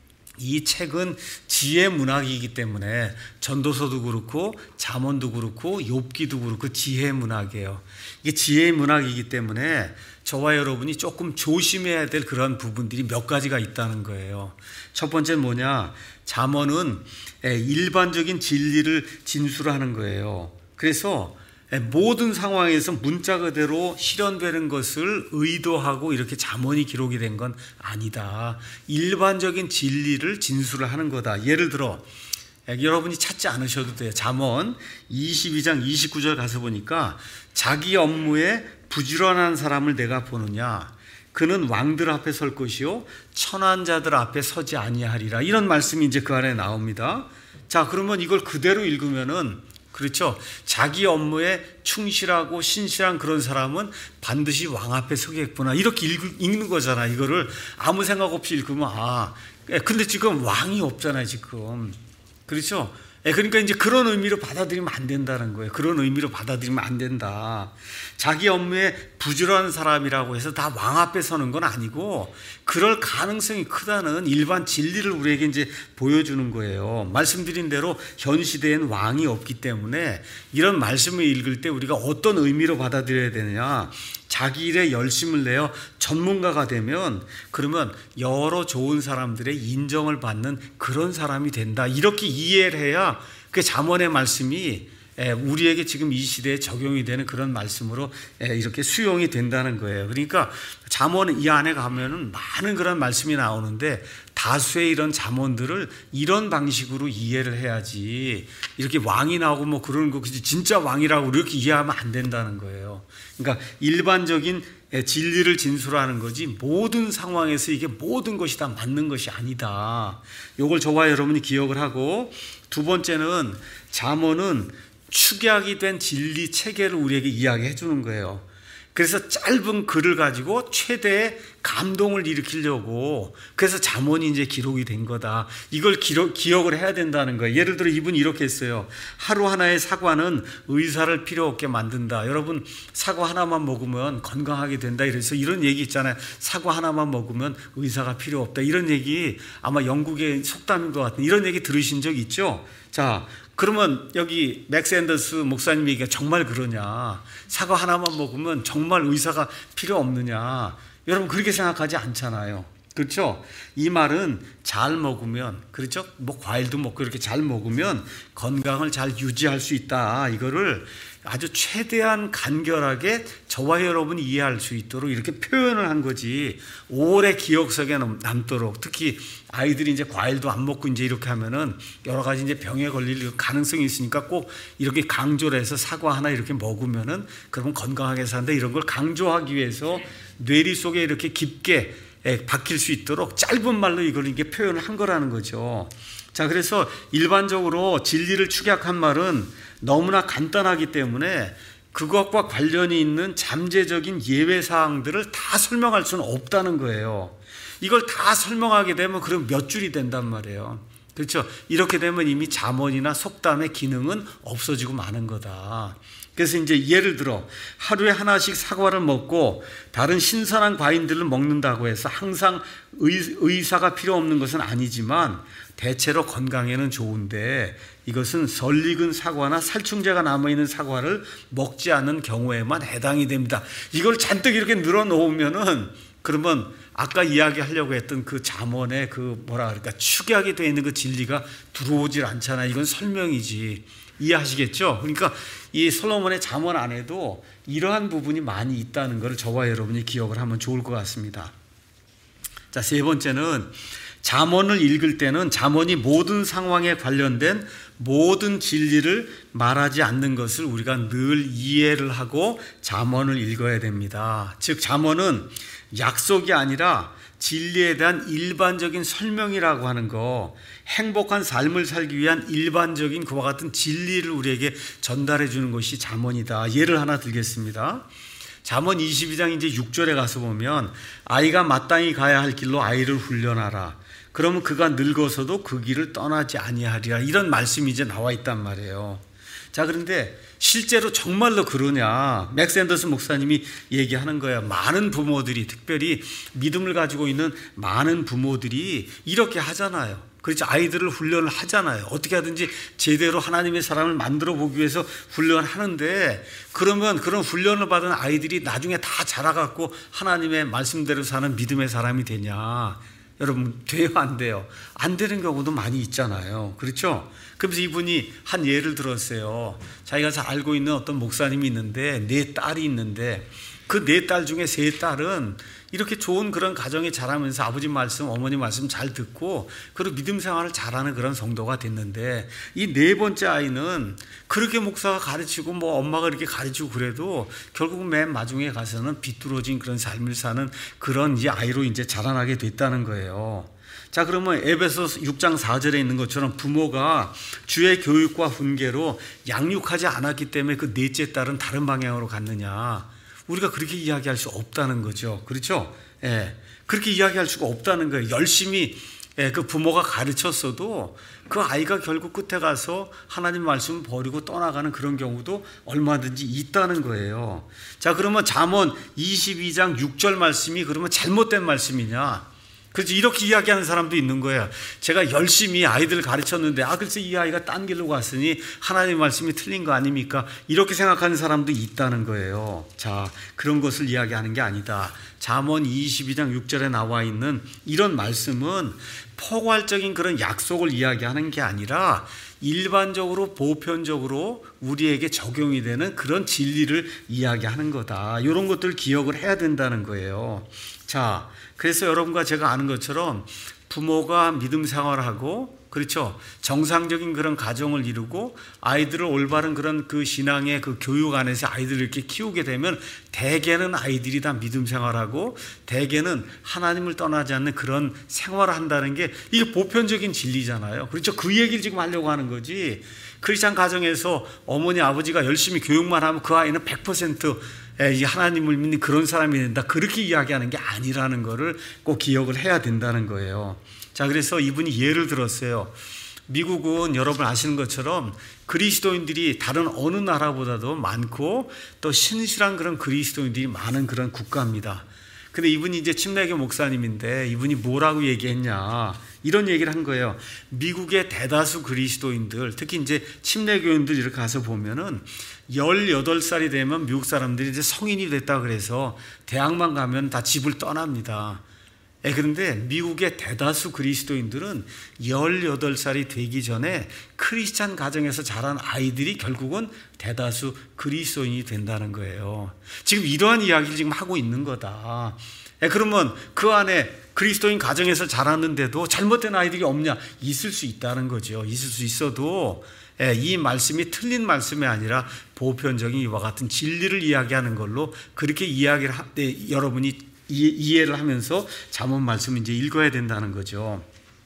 이 책은 지혜 문학이기 때문에 전도서도 그렇고 잠언도 그렇고 욥기도 그렇고 지혜 문학이에요. 이게 지혜 문학이기 때문에 저와 여러분이 조금 조심해야 될 그런 부분들이 몇 가지가 있다는 거예요. 첫 번째는 뭐냐? 잠언은 일반적인 진리를 진술하는 거예요. 그래서 모든 상황에서 문자 그대로 실현되는 것을 의도하고 이렇게 잠언이 기록이 된 건 아니다. 일반적인 진리를 진술을 하는 거다. 예를 들어 여러분이 찾지 않으셔도 돼요. 잠언 이십이 장 이십구 절 가서 보니까 자기 업무에 부지런한 사람을 내가 보느냐 그는 왕들 앞에 설 것이요 천한 자들 앞에 서지 아니하리라. 이런 말씀이 이제 그 안에 나옵니다. 자, 그러면 이걸 그대로 읽으면은 그렇죠. 자기 업무에 충실하고 신실한 그런 사람은 반드시 왕 앞에 서겠구나. 이렇게 읽, 읽는 거잖아. 이거를 아무 생각 없이 읽으면 아, 근데 지금 왕이 없잖아요, 지금. 그렇죠. 그러니까 이제 그런 의미로 받아들이면 안 된다는 거예요. 그런 의미로 받아들이면 안 된다. 자기 업무에 부지런한 사람이라고 해서 다 왕 앞에 서는 건 아니고 그럴 가능성이 크다는 일반 진리를 우리에게 이제 보여주는 거예요. 말씀드린 대로 현 시대엔 왕이 없기 때문에 이런 말씀을 읽을 때 우리가 어떤 의미로 받아들여야 되느냐. 자기 일에 열심을 내어 전문가가 되면 그러면 여러 좋은 사람들의 인정을 받는 그런 사람이 된다. 이렇게 이해를 해야 그 잠언의 말씀이 우리에게 지금 이 시대에 적용이 되는 그런 말씀으로 이렇게 수용이 된다는 거예요. 그러니까 잠언 이 안에 가면은 많은 그런 말씀이 나오는데 다수의 이런 잠언들을 이런 방식으로 이해를 해야지 이렇게 왕이 나오고 뭐 그런 거 진짜 왕이라고 이렇게 이해하면 안 된다는 거예요. 그러니까 일반적인 진리를 진술하는 거지 모든 상황에서 이게 모든 것이 다 맞는 것이 아니다. 이걸 저와 여러분이 기억을 하고 두 번째는 잠언은 축약이 된 진리 체계를 우리에게 이야기해 주는 거예요. 그래서 짧은 글을 가지고 최대의 감동을 일으키려고 그래서 잠언이 이제 기록이 된 거다. 이걸 기록, 기억을 해야 된다는 거예요. 예를 들어 이분이 이렇게 했어요. 하루 하나의 사과는 의사를 필요 없게 만든다. 여러분 사과 하나만 먹으면 건강하게 된다. 이래서 이런 얘기 있잖아요. 사과 하나만 먹으면 의사가 필요 없다. 이런 얘기 아마 영국의 속담인 것 같은 이런 얘기 들으신 적 있죠? 자, 그러면 여기 맥스 앤더스 목사님 얘기가 정말 그러냐? 사과 하나만 먹으면 정말 의사가 필요 없느냐? 여러분 그렇게 생각하지 않잖아요. 그렇죠? 이 말은 잘 먹으면 그렇죠? 뭐 과일도 먹고 이렇게 잘 먹으면 건강을 잘 유지할 수 있다. 이거를 아주 최대한 간결하게 저와 여러분이 이해할 수 있도록 이렇게 표현을 한 거지. 오래 기억 속에 남도록 특히 아이들이 이제 과일도 안 먹고 이제 이렇게 하면은 여러 가지 이제 병에 걸릴 가능성이 있으니까 꼭 이렇게 강조를 해서 사과 하나 이렇게 먹으면은 그러면 건강하게 산다. 이런 걸 강조하기 위해서 뇌리 속에 이렇게 깊게 박힐 수 있도록 짧은 말로 이걸 이게 표현을 한 거라는 거죠. 자, 그래서 일반적으로 진리를 축약한 말은 너무나 간단하기 때문에 그것과 관련이 있는 잠재적인 예외 사항들을 다 설명할 수는 없다는 거예요. 이걸 다 설명하게 되면 그럼 몇 줄이 된단 말이에요. 그렇죠? 이렇게 되면 이미 잠언이나 속담의 기능은 없어지고 마는 거다. 그래서 이제 예를 들어 하루에 하나씩 사과를 먹고 다른 신선한 과일들을 먹는다고 해서 항상 의, 의사가 필요 없는 것은 아니지만 대체로 건강에는 좋은데 이것은 설익은 사과나 살충제가 남아있는 사과를 먹지 않는 경우에만 해당이 됩니다. 이걸 잔뜩 이렇게 늘어놓으면은 그러면 아까 이야기하려고 했던 그 잠언의 그 뭐라 그럴까 축약이 되어 있는 그 진리가 들어오질 않잖아. 이건 설명이지. 이해하시겠죠? 그러니까 이 솔로몬의 잠언 안에도 이러한 부분이 많이 있다는 것을 저와 여러분이 기억을 하면 좋을 것 같습니다. 자, 세 번째는 잠언을 읽을 때는 잠언이 모든 상황에 관련된 모든 진리를 말하지 않는 것을 우리가 늘 이해를 하고 잠언을 읽어야 됩니다. 즉 잠언은 약속이 아니라 진리에 대한 일반적인 설명이라고 하는 거, 행복한 삶을 살기 위한 일반적인 그와 같은 진리를 우리에게 전달해 주는 것이 잠언이다. 예를 하나 들겠습니다. 잠언 이십이 장 이제 육 절에 가서 보면 아이가 마땅히 가야 할 길로 아이를 훈련하라. 그러면 그가 늙어서도 그 길을 떠나지 아니하리라. 이런 말씀이 이제 나와 있단 말이에요. 자, 그런데 실제로 정말로 그러냐? 맥스 앤더슨 목사님이 얘기하는 거야. 많은 부모들이, 특별히 믿음을 가지고 있는 많은 부모들이 이렇게 하잖아요. 그렇지, 아이들을 훈련을 하잖아요. 어떻게 하든지 제대로 하나님의 사람을 만들어 보기 위해서 훈련을 하는데, 그러면 그런 훈련을 받은 아이들이 나중에 다 자라갖고 하나님의 말씀대로 사는 믿음의 사람이 되냐? 여러분, 돼요, 안 돼요? 안 되는 경우도 많이 있잖아요. 그렇죠? 그래서 이분이 한 예를 들었어요. 자기가 잘 알고 있는 어떤 목사님이 있는데 네 딸이 있는데 그 네 딸 중에 세 딸은 이렇게 좋은 그런 가정에 자라면서 아버지 말씀, 어머니 말씀 잘 듣고 그리고 믿음 생활을 잘하는 그런 성도가 됐는데 이 네 번째 아이는 그렇게 목사가 가르치고 뭐 엄마가 이렇게 가르치고 그래도 결국은 맨 마중에 가서는 비뚤어진 그런 삶을 사는 그런 이 아이로 이제 자라나게 됐다는 거예요. 자, 그러면 에베소 육 장 사 절에 있는 것처럼 부모가 주의 교육과 훈계로 양육하지 않았기 때문에 그 넷째 딸은 다른 방향으로 갔느냐? 우리가 그렇게 이야기할 수 없다는 거죠. 그렇죠? 예. 그렇게 이야기할 수가 없다는 거예요. 열심히 예, 그 부모가 가르쳤어도 그 아이가 결국 끝에 가서 하나님 말씀을 버리고 떠나가는 그런 경우도 얼마든지 있다는 거예요. 자, 그러면 잠언 이십이 장 육 절 말씀이 그러면 잘못된 말씀이냐? 그래서 이렇게 이야기하는 사람도 있는 거예요. 제가 열심히 아이들을 가르쳤는데 아 글쎄 이 아이가 딴 길로 갔으니 하나님의 말씀이 틀린 거 아닙니까? 이렇게 생각하는 사람도 있다는 거예요. 자, 그런 것을 이야기하는 게 아니다. 잠언 이십이 장 육 절에 나와 있는 이런 말씀은 포괄적인 그런 약속을 이야기하는 게 아니라 일반적으로 보편적으로 우리에게 적용이 되는 그런 진리를 이야기하는 거다. 이런 것들을 기억을 해야 된다는 거예요. 자, 그래서 여러분과 제가 아는 것처럼 부모가 믿음 생활을 하고 그렇죠. 정상적인 그런 가정을 이루고 아이들을 올바른 그런 그 신앙의 그 교육 안에서 아이들을 이렇게 키우게 되면 대개는 아이들이 다 믿음 생활하고 대개는 하나님을 떠나지 않는 그런 생활을 한다는 게 이게 보편적인 진리잖아요. 그렇죠. 그 얘기를 지금 하려고 하는 거지. 크리스찬 가정에서 어머니 아버지가 열심히 교육만 하면 그 아이는 백 퍼센트 하나님을 믿는 그런 사람이 된다. 그렇게 이야기하는 게 아니라는 거를 꼭 기억을 해야 된다는 거예요. 자, 그래서 이분이 예를 들었어요. 미국은 여러분 아시는 것처럼 그리스도인들이 다른 어느 나라보다도 많고 또 신실한 그런 그리스도인들이 많은 그런 국가입니다. 근데 이분이 이제 침례교 목사님인데 이분이 뭐라고 얘기했냐? 이런 얘기를 한 거예요. 미국의 대다수 그리스도인들, 특히 이제 침례교인들 이렇게 가서 보면은 열여덟 살이 되면 미국 사람들이 이제 성인이 됐다 그래서 대학만 가면 다 집을 떠납니다. 예, 그런데 미국의 대다수 그리스도인들은 열여덟 살이 되기 전에 크리스찬 가정에서 자란 아이들이 결국은 대다수 그리스도인이 된다는 거예요. 지금 이러한 이야기를 지금 하고 있는 거다. 예, 그러면 그 안에 그리스도인 가정에서 자랐는데도 잘못된 아이들이 없냐? 있을 수 있다는 거죠. 있을 수 있어도 예, 이 말씀이 틀린 말씀이 아니라 보편적인 이와 같은 진리를 이야기하는 걸로 그렇게 이야기를 하, 네, 여러분이 이해를 하면서 잠언 말씀을 이제 읽어야 된다는 거죠.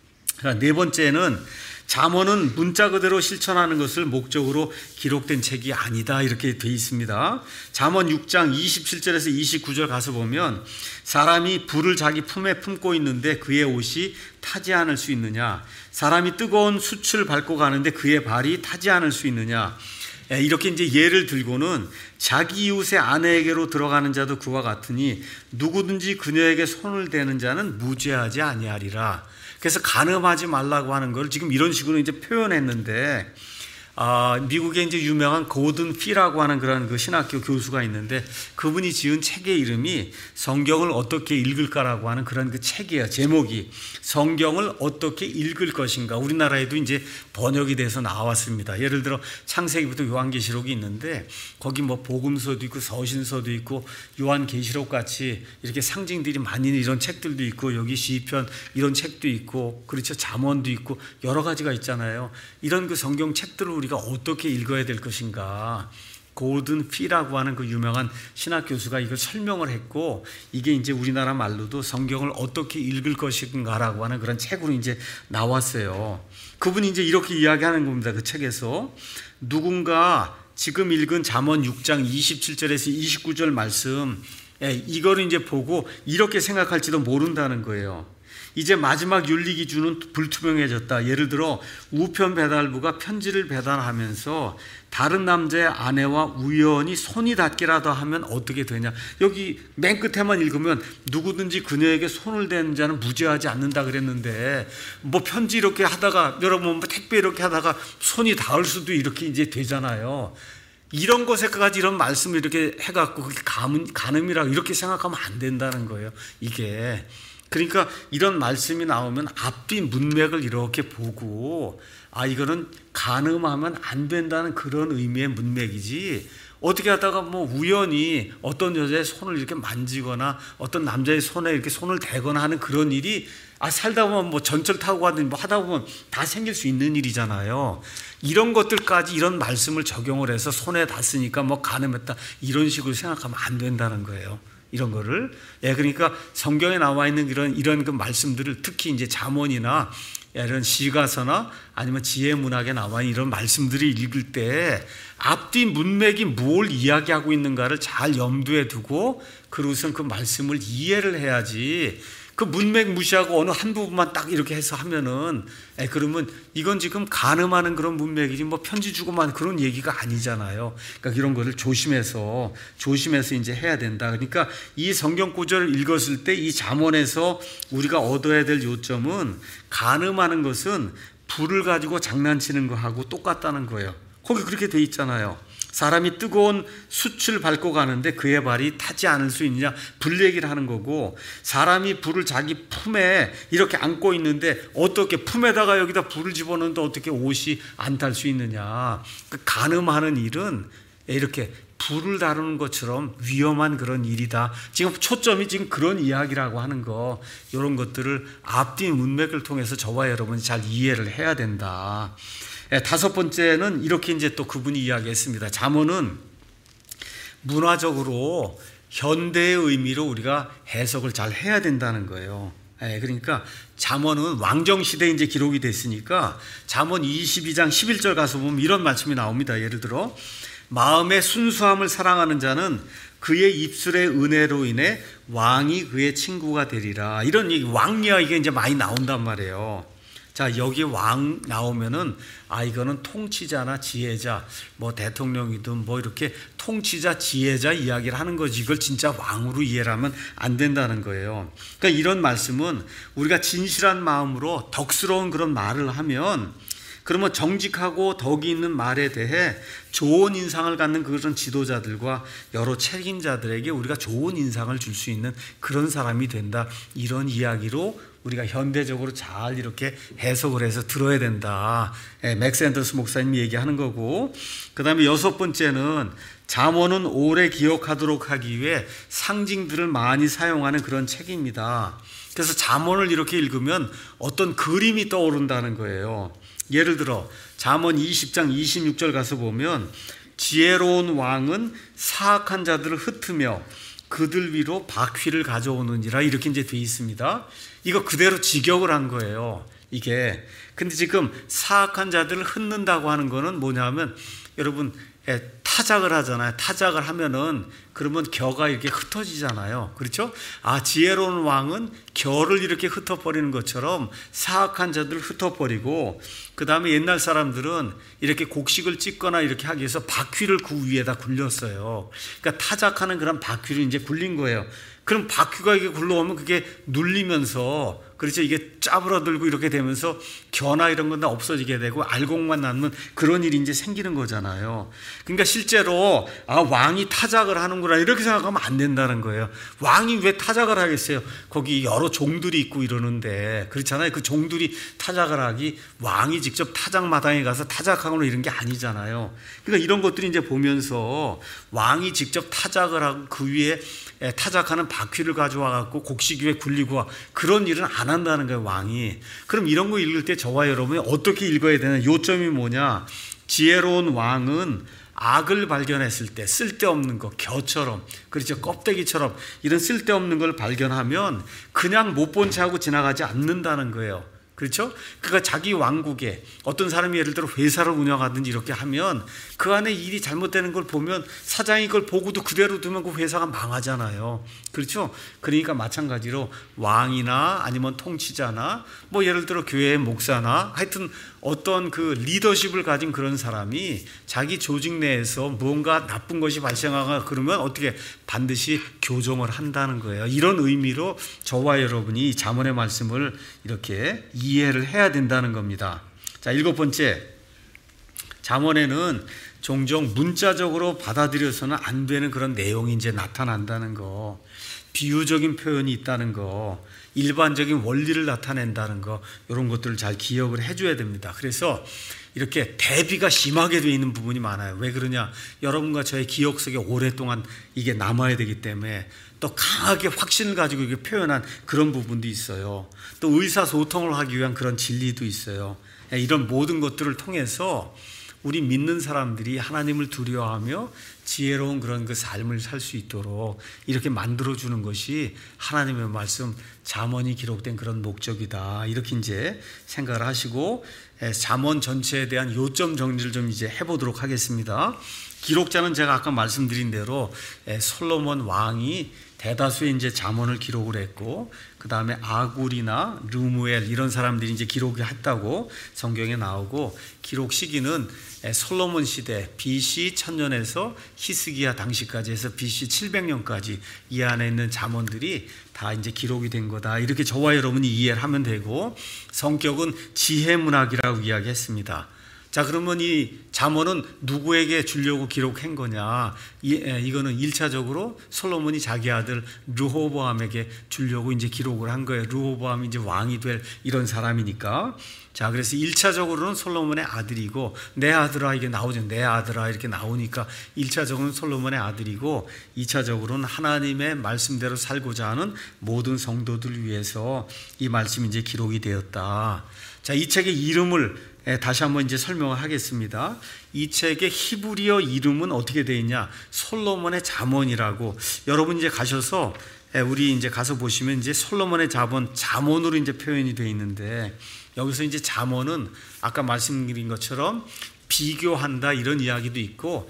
네 번째는 잠언은 문자 그대로 실천하는 것을 목적으로 기록된 책이 아니다 이렇게 되어 있습니다. 잠언 육 장 이십칠 절에서 이십구 절 가서 보면 사람이 불을 자기 품에 품고 있는데 그의 옷이 타지 않을 수 있느냐? 사람이 뜨거운 숯을 밟고 가는데 그의 발이 타지 않을 수 있느냐? 이렇게 이제 예를 들고는 자기 이웃의 아내에게로 들어가는 자도 그와 같으니 누구든지 그녀에게 손을 대는 자는 무죄하지 아니하리라. 그래서 간음하지 말라고 하는 걸 지금 이런 식으로 이제 표현했는데, 아, 미국에 이제 유명한 고든 피라고 하는 그런 그 신학교 교수가 있는데 그분이 지은 책의 이름이 성경을 어떻게 읽을까라고 하는 그런 그 책이에요. 제목이 성경을 어떻게 읽을 것인가. 우리나라에도 이제 번역이 돼서 나왔습니다. 예를 들어 창세기부터 요한계시록이 있는데 거기 뭐 복음서도 있고 서신서도 있고 요한계시록 같이 이렇게 상징들이 많이 있는 이런 책들도 있고 여기 시편 이런 책도 있고 그렇죠. 잠언도 있고 여러 가지가 있잖아요. 이런 그 성경 책들을 우리 우리가 어떻게 읽어야 될 것인가. 고든 피라고 하는 그 유명한 신학 교수가 이걸 설명을 했고 이게 이제 우리나라 말로도 성경을 어떻게 읽을 것인가라고 하는 그런 책으로 이제 나왔어요. 그분이 이제 이렇게 이야기하는 겁니다. 그 책에서 누군가 지금 읽은 잠언 육 장 이십칠 절에서 이십구 절 말씀, 이거를 이제 보고 이렇게 생각할지도 모른다는 거예요. 이제 마지막 윤리 기준은 불투명해졌다. 예를 들어 우편 배달부가 편지를 배달하면서 다른 남자의 아내와 우연히 손이 닿기라도 하면 어떻게 되냐. 여기 맨 끝에만 읽으면 누구든지 그녀에게 손을 대는 자는 무죄하지 않는다 그랬는데 뭐 편지 이렇게 하다가 여러분 뭐 택배 이렇게 하다가 손이 닿을 수도 이렇게 이제 되잖아요. 이런 것에까지 이런 말씀을 이렇게 해갖고 그게 간음, 간음이라 이렇게 생각하면 안 된다는 거예요. 이게. 그러니까 이런 말씀이 나오면 앞뒤 문맥을 이렇게 보고 아 이거는 간음하면 안 된다는 그런 의미의 문맥이지 어떻게 하다가 뭐 우연히 어떤 여자의 손을 이렇게 만지거나 어떤 남자의 손에 이렇게 손을 대거나 하는 그런 일이 아 살다 보면 뭐 전철 타고 가든지 뭐 하다 보면 다 생길 수 있는 일이잖아요. 이런 것들까지 이런 말씀을 적용을 해서 손에 닿았으니까 뭐 간음했다 이런 식으로 생각하면 안 된다는 거예요. 이런 거를. 예, 그러니까 성경에 나와 있는 이런, 이런 그 말씀들을 특히 이제 잠언이나 이런 시가서나 아니면 지혜 문학에 나와 있는 이런 말씀들을 읽을 때 앞뒤 문맥이 뭘 이야기하고 있는가를 잘 염두에 두고 그러고선 그 말씀을 이해를 해야지 그 문맥 무시하고 어느 한 부분만 딱 이렇게 해서 하면은 에, 그러면 이건 지금 간음하는 그런 문맥이지 뭐 편지 주고만 그런 얘기가 아니잖아요. 그러니까 이런 거를 조심해서 조심해서 이제 해야 된다. 그러니까 이 성경 구절을 읽었을 때 이 잠언에서 우리가 얻어야 될 요점은 간음하는 것은 불을 가지고 장난치는 거하고 똑같다는 거예요. 거기 그렇게 돼 있잖아요. 사람이 뜨거운 숯을 밟고 가는데 그의 발이 타지 않을 수 있느냐 불 얘기를 하는 거고 사람이 불을 자기 품에 이렇게 안고 있는데 어떻게 품에다가 여기다 불을 집어넣는데 어떻게 옷이 안 탈 수 있느냐. 그 간음하는 일은 이렇게 불을 다루는 것처럼 위험한 그런 일이다. 지금 초점이 지금 그런 이야기라고 하는 거 이런 것들을 앞뒤 문맥을 통해서 저와 여러분이 잘 이해를 해야 된다. 다섯 번째는 이렇게 이제 또 그분이 이야기했습니다. 잠언은 문화적으로 현대의 의미로 우리가 해석을 잘 해야 된다는 거예요. 그러니까 잠언은 왕정 시대에 이제 기록이 됐으니까 잠언 이십이 장 십일 절 가서 보면 이런 말씀이 나옵니다. 예를 들어 마음의 순수함을 사랑하는 자는 그의 입술의 은혜로 인해 왕이 그의 친구가 되리라. 이런 얘기, 왕 이야기가 이제 많이 나온단 말이에요. 자, 여기 왕 나오면은, 아, 이거는 통치자나 지혜자, 뭐 대통령이든 뭐 이렇게 통치자, 지혜자 이야기를 하는 거지. 이걸 진짜 왕으로 이해를 하면 안 된다는 거예요. 그러니까 이런 말씀은 우리가 진실한 마음으로 덕스러운 그런 말을 하면 그러면 정직하고 덕이 있는 말에 대해 좋은 인상을 갖는 그런 지도자들과 여러 책임자들에게 우리가 좋은 인상을 줄 수 있는 그런 사람이 된다. 이런 이야기로 우리가 현대적으로 잘 이렇게 해석을 해서 들어야 된다. 예, 맥스 앤더스 목사님이 얘기하는 거고, 그 다음에 여섯 번째는 잠언은 오래 기억하도록 하기 위해 상징들을 많이 사용하는 그런 책입니다. 그래서 잠언을 이렇게 읽으면 어떤 그림이 떠오른다는 거예요. 예를 들어 잠언 이십 장 이십육 절 가서 보면 지혜로운 왕은 사악한 자들을 흩으며 그들 위로 바퀴를 가져오느니라 이렇게 이제 돼 있습니다. 이거 그대로 직역을 한 거예요. 이게 근데 지금 사악한 자들을 흩는다고 하는 거는 뭐냐면 여러분 타작을 하잖아요. 타작을 하면은 그러면 겨가 이렇게 흩어지잖아요. 그렇죠? 아, 지혜로운 왕은 겨를 이렇게 흩어버리는 것처럼 사악한 자들을 흩어버리고, 그 다음에 옛날 사람들은 이렇게 곡식을 찢거나 이렇게 하기 위해서 바퀴를 그 위에다 굴렸어요. 그러니까 타작하는 그런 바퀴를 이제 굴린 거예요. 그럼 바퀴가 이게 굴러오면 그게 눌리면서, 그렇죠, 이게 짜부러들고 이렇게 되면서 겨나 이런 건 다 없어지게 되고 알곡만 남는 그런 일이 이제 생기는 거잖아요. 그러니까 실제로 아, 왕이 타작을 하는구나 이렇게 생각하면 안 된다는 거예요. 왕이 왜 타작을 하겠어요? 거기 여러 종들이 있고 이러는데, 그렇잖아요. 그 종들이 타작을 하기, 왕이 직접 타작마당에 가서 타작하거나 이런 게 아니잖아요. 그러니까 이런 것들이 이제 보면서 왕이 직접 타작을 하고 그 위에 타작하는 바퀴를 가져와 갖고 곡식 위에 굴리고 그런 일은 안 한다는 거예요, 왕이. 그럼 이런 거 읽을 때 저와 여러분이 어떻게 읽어야 되나? 요점이 뭐냐? 지혜로운 왕은 악을 발견했을 때 쓸데없는 거, 겨처럼, 그렇죠, 껍데기처럼 이런 쓸데없는 걸 발견하면 그냥 못 본 채 하고 지나가지 않는다는 거예요. 그렇죠? 그러니까 자기 왕국에 어떤 사람이 예를 들어 회사를 운영하든지 이렇게 하면 그 안에 일이 잘못되는 걸 보면 사장이 그걸 보고도 그대로 두면 그 회사가 망하잖아요. 그렇죠? 그러니까 마찬가지로 왕이나 아니면 통치자나 뭐 예를 들어 교회의 목사나 하여튼 어떤 그 리더십을 가진 그런 사람이 자기 조직 내에서 무언가 나쁜 것이 발생하거나 그러면 어떻게 반드시 교정을 한다는 거예요. 이런 의미로 저와 여러분이 잠언의 말씀을 이렇게 이해를 해야 된다는 겁니다. 자, 일곱 번째, 잠언에는 종종 문자적으로 받아들여서는 안 되는 그런 내용이 이제 나타난다는 거, 비유적인 표현이 있다는 거, 일반적인 원리를 나타낸다는 거, 이런 것들을 잘 기억을 해줘야 됩니다. 그래서 이렇게 대비가 심하게 되어 있는 부분이 많아요. 왜 그러냐? 여러분과 저의 기억 속에 오랫동안 이게 남아야 되기 때문에 또 강하게 확신을 가지고 이렇게 표현한 그런 부분도 있어요. 또 의사소통을 하기 위한 그런 진리도 있어요. 이런 모든 것들을 통해서 우리 믿는 사람들이 하나님을 두려워하며 지혜로운 그런 그 삶을 살 수 있도록 이렇게 만들어주는 것이 하나님의 말씀, 잠언이 기록된 그런 목적이다. 이렇게 이제 생각을 하시고 잠언 전체에 대한 요점 정리를 좀 이제 해보도록 하겠습니다. 기록자는 제가 아까 말씀드린 대로 솔로몬 왕이 대다수의 이제 잠언을 기록을 했고, 그 다음에 아굴이나 르무엘 이런 사람들이 이제 기록을 했다고 성경에 나오고, 기록 시기는 솔로몬 시대 비씨 천년에서 히스기야 당시까지 해서 비씨 칠백 년까지 이 안에 있는 잠언들이 다 이제 기록이 된 거다. 이렇게 저와 여러분이 이해를 하면 되고, 성격은 지혜 문학이라고 이야기했습니다. 자, 그러면 이 잠언은 누구에게 주려고 기록한 거냐? 이, 이거는 일차적으로 솔로몬이 자기 아들 르호보암에게 주려고 이제 기록을 한 거예요. 르호보암이 이제 왕이 될 이런 사람이니까. 자, 그래서 일차적으로는 솔로몬의 아들이고, 내 아들아 이게 나오죠. 내 아들아 이렇게 나오니까 일차적으로는 솔로몬의 아들이고, 이차적으로는 하나님의 말씀대로 살고자 하는 모든 성도들을 위해서 이 말씀이 이제 기록이 되었다. 자, 이 책의 이름을 다시 한번 이제 설명을 하겠습니다. 이 책의 히브리어 이름은 어떻게 되어 있냐? 솔로몬의 잠언이라고. 여러분 이제 가셔서 우리 이제 가서 보시면 이제 솔로몬의 잠언, 잠언으로 이제 표현이 되어 있는데, 여기서 이제 잠언은 아까 말씀드린 것처럼 비교한다 이런 이야기도 있고,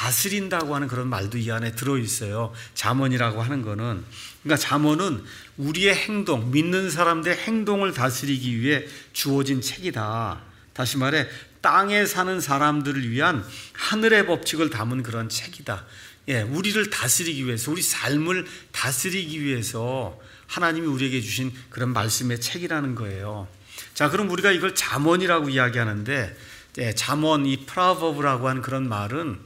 다스린다고 하는 그런 말도 이 안에 들어 있어요. 잠언이라고 하는 거는. 그러니까 잠언은 우리의 행동, 믿는 사람들의 행동을 다스리기 위해 주어진 책이다. 다시 말해 땅에 사는 사람들을 위한 하늘의 법칙을 담은 그런 책이다. 예, 우리를 다스리기 위해서, 우리 삶을 다스리기 위해서 하나님이 우리에게 주신 그런 말씀의 책이라는 거예요. 자, 그럼 우리가 이걸 잠언이라고 이야기하는데, 예, 잠언, 이 프라버브라고 하는 그런 말은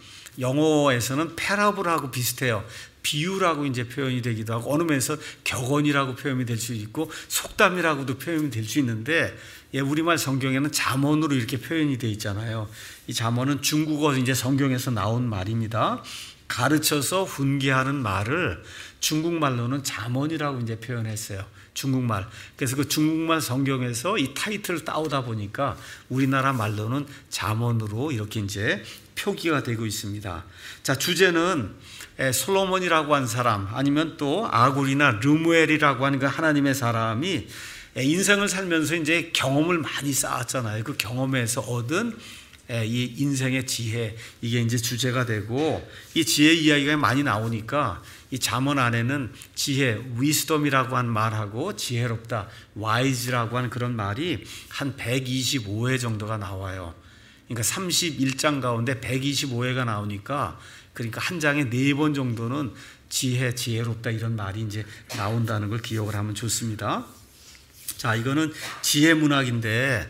영어에서는 패러블하고 비슷해요. 비유라고 이제 표현이 되기도 하고, 어느 면에서 격언이라고 표현이 될 수 있고, 속담이라고도 표현이 될 수 있는데, 예, 우리말 성경에는 잠언으로 이렇게 표현이 되어 있잖아요. 이 잠언은 중국어 이제 성경에서 나온 말입니다. 가르쳐서 훈계하는 말을 중국말로는 잠언이라고 이제 표현했어요. 중국말. 그래서 그 중국말 성경에서 이 타이틀을 따오다 보니까 우리나라 말로는 잠언으로 이렇게 이제 표기가 되고 있습니다. 자, 주제는 솔로몬이라고 한 사람, 아니면 또 아굴이나 르무엘이라고 하는 그 하나님의 사람이 인생을 살면서 이제 경험을 많이 쌓았잖아요. 그 경험에서 얻은 이 인생의 지혜, 이게 이제 주제가 되고, 이 지혜 이야기가 많이 나오니까 이 잠언 안에는 지혜, 위스덤이라고 한 말하고 지혜롭다, 와이즈라고 하는 그런 말이 한 백이십오 회 정도가 나와요. 그러니까 삼십일 장 가운데 백이십오 회가 나오니까, 그러니까 한 장에 네 번 정도는 지혜, 지혜롭다 이런 말이 이제 나온다는 걸 기억을 하면 좋습니다. 자, 이거는 지혜 문학인데,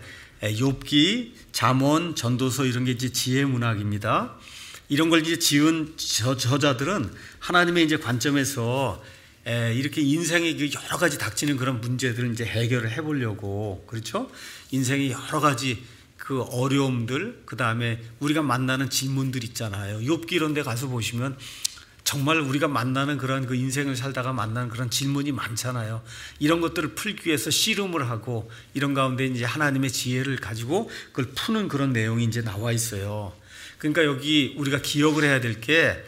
욥기, 잠언, 전도서 이런 게 이제 지혜 문학입니다. 이런 걸 이제 지은 저, 저자들은 하나님의 이제 관점에서 에, 이렇게 인생에 여러 가지 닥치는 그런 문제들을 이제 해결을 해보려고, 그렇죠? 인생의 여러 가지 그 어려움들, 그 다음에 우리가 만나는 질문들 있잖아요. 욥기 이런 데 가서 보시면 정말 우리가 만나는 그런 그 인생을 살다가 만나는 그런 질문이 많잖아요. 이런 것들을 풀기 위해서 씨름을 하고, 이런 가운데 이제 하나님의 지혜를 가지고 그걸 푸는 그런 내용이 이제 나와 있어요. 그러니까 여기 우리가 기억을 해야 될 게,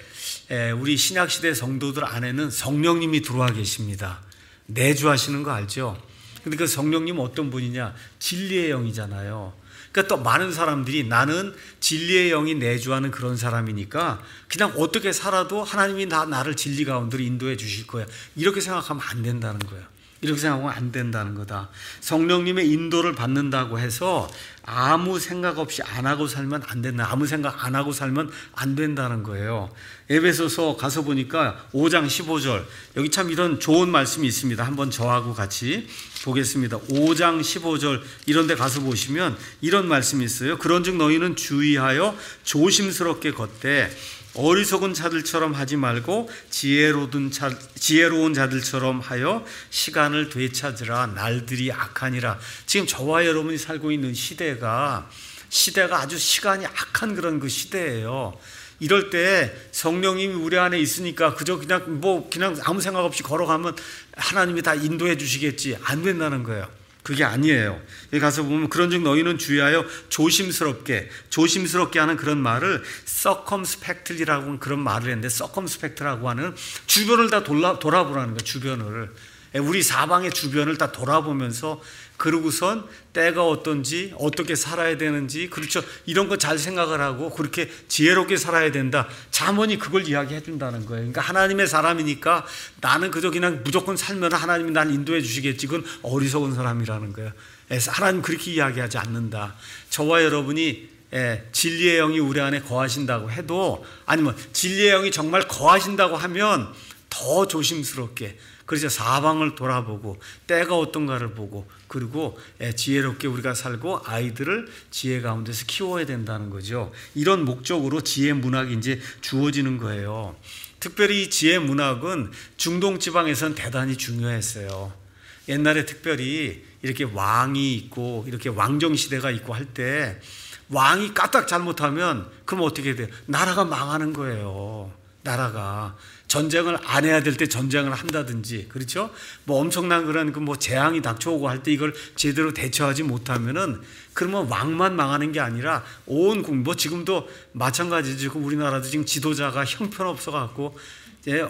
우리 신약시대 성도들 안에는 성령님이 들어와 계십니다. 내주하시는 거 알죠? 근데 그 성령님은 어떤 분이냐? 진리의 영이잖아요. 그러니까 또 많은 사람들이 나는 진리의 영이 내주하는 그런 사람이니까 그냥 어떻게 살아도 하나님이 나, 나를 진리 가운데로 인도해 주실 거야, 이렇게 생각하면 안 된다는 거예요. 이렇게 생각하면 안 된다는 거다. 성령님의 인도를 받는다고 해서 아무 생각 없이 안 하고 살면 안 된다. 아무 생각 안 하고 살면 안 된다는 거예요. 에베소서 가서 보니까 오 장 십오 절, 여기 참 이런 좋은 말씀이 있습니다. 한번 저하고 같이 보겠습니다. 오 장 십오 절 이런 데 가서 보시면 이런 말씀이 있어요. 그런즉 너희는 주의하여 조심스럽게 걷되 어리석은 자들처럼 하지 말고 지혜로운, 자, 지혜로운 자들처럼 하여 시간을 되찾으라. 날들이 악하니라. 지금 저와 여러분이 살고 있는 시대가 시대가 아주 시간이 악한 그런 그 시대예요. 이럴 때 성령님이 우리 안에 있으니까 그저 그냥 뭐 그냥 아무 생각 없이 걸어가면 하나님이 다 인도해 주시겠지, 안 된다는 거예요. 그게 아니에요. 여기 가서 보면 그런즉 너희는 주의하여 조심스럽게, 조심스럽게 하는 그런 말을 circumspectly라고 하는 그런 말을 했는데, circumspect라고 하는 주변을 다 돌아, 돌아보라는 거예요. 주변을, 우리 사방의 주변을 다 돌아보면서, 그러고선 때가 어떤지, 어떻게 살아야 되는지, 그렇죠, 이런 거 잘 생각을 하고 그렇게 지혜롭게 살아야 된다. 잠언이 그걸 이야기해 준다는 거예요. 그러니까 하나님의 사람이니까 나는 그저 그냥 무조건 살면 하나님이 날 인도해 주시겠지, 그건 어리석은 사람이라는 거예요. 하나님 그렇게 이야기하지 않는다. 저와 여러분이 예, 진리의 영이 우리 안에 거하신다고 해도, 아니면 진리의 영이 정말 거하신다고 하면 더 조심스럽게, 그래서 사방을 돌아보고 때가 어떤가를 보고, 그리고 지혜롭게 우리가 살고 아이들을 지혜 가운데서 키워야 된다는 거죠. 이런 목적으로 지혜 문학이 이제 주어지는 거예요. 특별히 이 지혜 문학은 중동 지방에서는 대단히 중요했어요. 옛날에 특별히 이렇게 왕이 있고 이렇게 왕정 시대가 있고 할 때 왕이 까딱 잘못하면 그럼 어떻게 돼요? 나라가 망하는 거예요. 나라가 전쟁을 안 해야 될 때 전쟁을 한다든지, 그렇죠? 뭐 엄청난 그런 그 뭐 재앙이 닥쳐오고 할 때 이걸 제대로 대처하지 못하면은 그러면 왕만 망하는 게 아니라 온 국민, 뭐 지금도 마찬가지죠. 우리나라도 지금 지도자가 형편없어 갖고 이제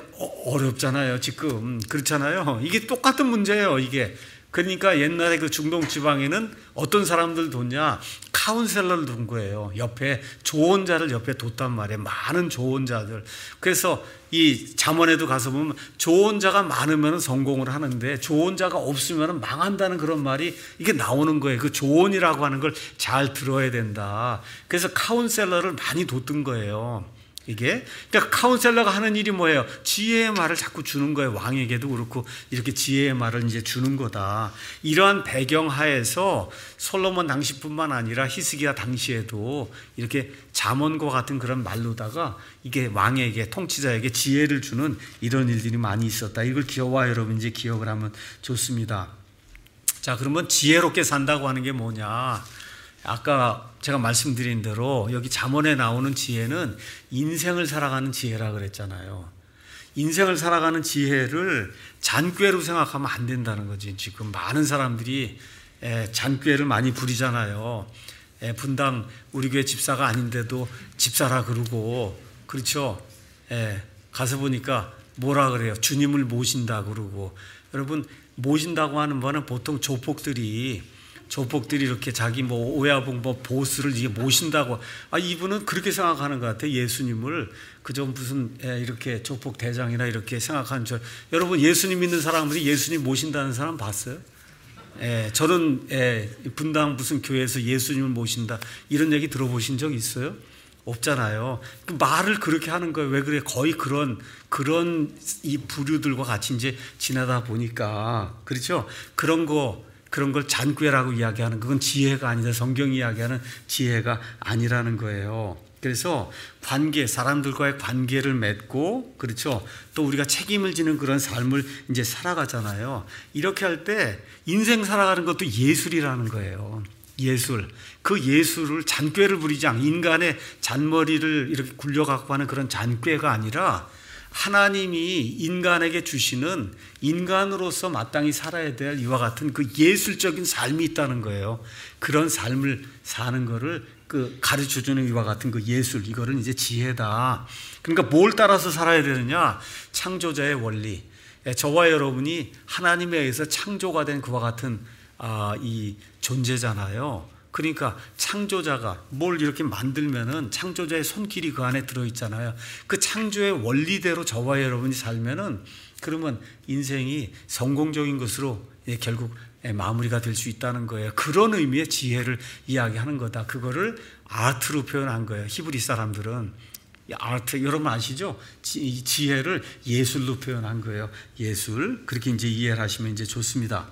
어렵잖아요. 지금 그렇잖아요. 이게 똑같은 문제예요. 이게. 그러니까 옛날에 그 중동 지방에는 어떤 사람들 뒀냐? 카운셀러를 둔 거예요. 옆에 조언자를 옆에 뒀단 말이에요. 많은 조언자들. 그래서 이 잠언에도 가서 보면 조언자가 많으면 성공을 하는데 조언자가 없으면 망한다는 그런 말이 이게 나오는 거예요. 그 조언이라고 하는 걸 잘 들어야 된다. 그래서 카운셀러를 많이 뒀던 거예요. 이게 그러니까 카운셀러가 하는 일이 뭐예요? 지혜의 말을 자꾸 주는 거예요. 왕에게도 그렇고 이렇게 지혜의 말을 이제 주는 거다. 이러한 배경 하에서 솔로몬 당시뿐만 아니라 히스기야 당시에도 이렇게 잠언과 같은 그런 말로다가 이게 왕에게, 통치자에게 지혜를 주는 이런 일들이 많이 있었다. 이걸 기억와 여러분 이제 기억을 하면 좋습니다. 자, 그러면 지혜롭게 산다고 하는 게 뭐냐? 아까 제가 말씀드린 대로 여기 잠언에 나오는 지혜는 인생을 살아가는 지혜라 그랬잖아요. 인생을 살아가는 지혜를 잔꾀로 생각하면 안 된다는 거지. 지금 많은 사람들이 잔꾀를 많이 부리잖아요. 분당 우리 교회 집사가 아닌데도 집사라 그러고, 그렇죠? 가서 보니까 뭐라 그래요? 주님을 모신다 그러고. 여러분, 모신다고 하는 거는 보통 조폭들이 조폭들이 이렇게 자기 뭐 오야붕 뭐 보스를 이게 모신다고, 아 이분은 그렇게 생각하는 것 같아요. 예수님을 그저 무슨 이렇게 조폭 대장이나 이렇게 생각하는 저, 여러분 예수님 믿는 사람들이 예수님 모신다는 사람 봤어요? 예, 저는 예, 분당 무슨 교회에서 예수님을 모신다 이런 얘기 들어보신 적 있어요? 없잖아요. 그 말을 그렇게 하는 거예요. 왜 그래? 거의 그런 그런 이 부류들과 같이 이제 지나다 보니까, 그렇죠? 그런 거 그런 걸 잔꾀라고 이야기하는, 그건 지혜가 아니다. 성경이 이야기하는 지혜가 아니라는 거예요. 그래서 관계, 사람들과의 관계를 맺고, 그렇죠? 또 우리가 책임을 지는 그런 삶을 이제 살아가잖아요. 이렇게 할 때 인생 살아가는 것도 예술이라는 거예요. 예술. 그 예술을 잔꾀를 부리지 않고, 인간의 잔머리를 이렇게 굴려갖고 하는 그런 잔꾀가 아니라 하나님이 인간에게 주시는 인간으로서 마땅히 살아야 될 이와 같은 그 예술적인 삶이 있다는 거예요. 그런 삶을 사는 거를 그 가르쳐주는 이와 같은 그 예술, 이거는 이제 지혜다. 그러니까 뭘 따라서 살아야 되느냐? 창조자의 원리. 저와 여러분이 하나님에 의해서 창조가 된 그와 같은 아, 이 존재잖아요. 그러니까 창조자가 뭘 이렇게 만들면은 창조자의 손길이 그 안에 들어있잖아요. 그 창조의 원리대로 저와 여러분이 살면은 그러면 인생이 성공적인 것으로 결국 마무리가 될 수 있다는 거예요. 그런 의미의 지혜를 이야기하는 거다. 그거를 아트로 표현한 거예요. 히브리 사람들은 아트, 여러분 아시죠? 지, 지혜를 예술로 표현한 거예요. 예술. 그렇게 이제 이해를 하시면 이제 좋습니다.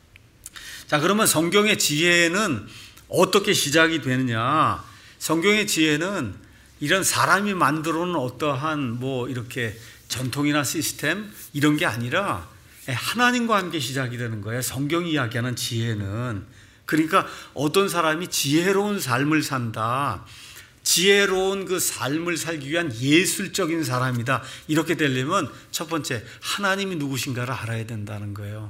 자, 그러면 성경의 지혜는 어떻게 시작이 되느냐? 성경의 지혜는 이런 사람이 만들어 놓은 어떠한 뭐 이렇게 전통이나 시스템 이런 게 아니라 하나님과 함께 시작이 되는 거예요. 성경이 이야기하는 지혜는. 그러니까 어떤 사람이 지혜로운 삶을 산다, 지혜로운 그 삶을 살기 위한 예술적인 사람이다, 이렇게 되려면 첫 번째 하나님이 누구신가를 알아야 된다는 거예요.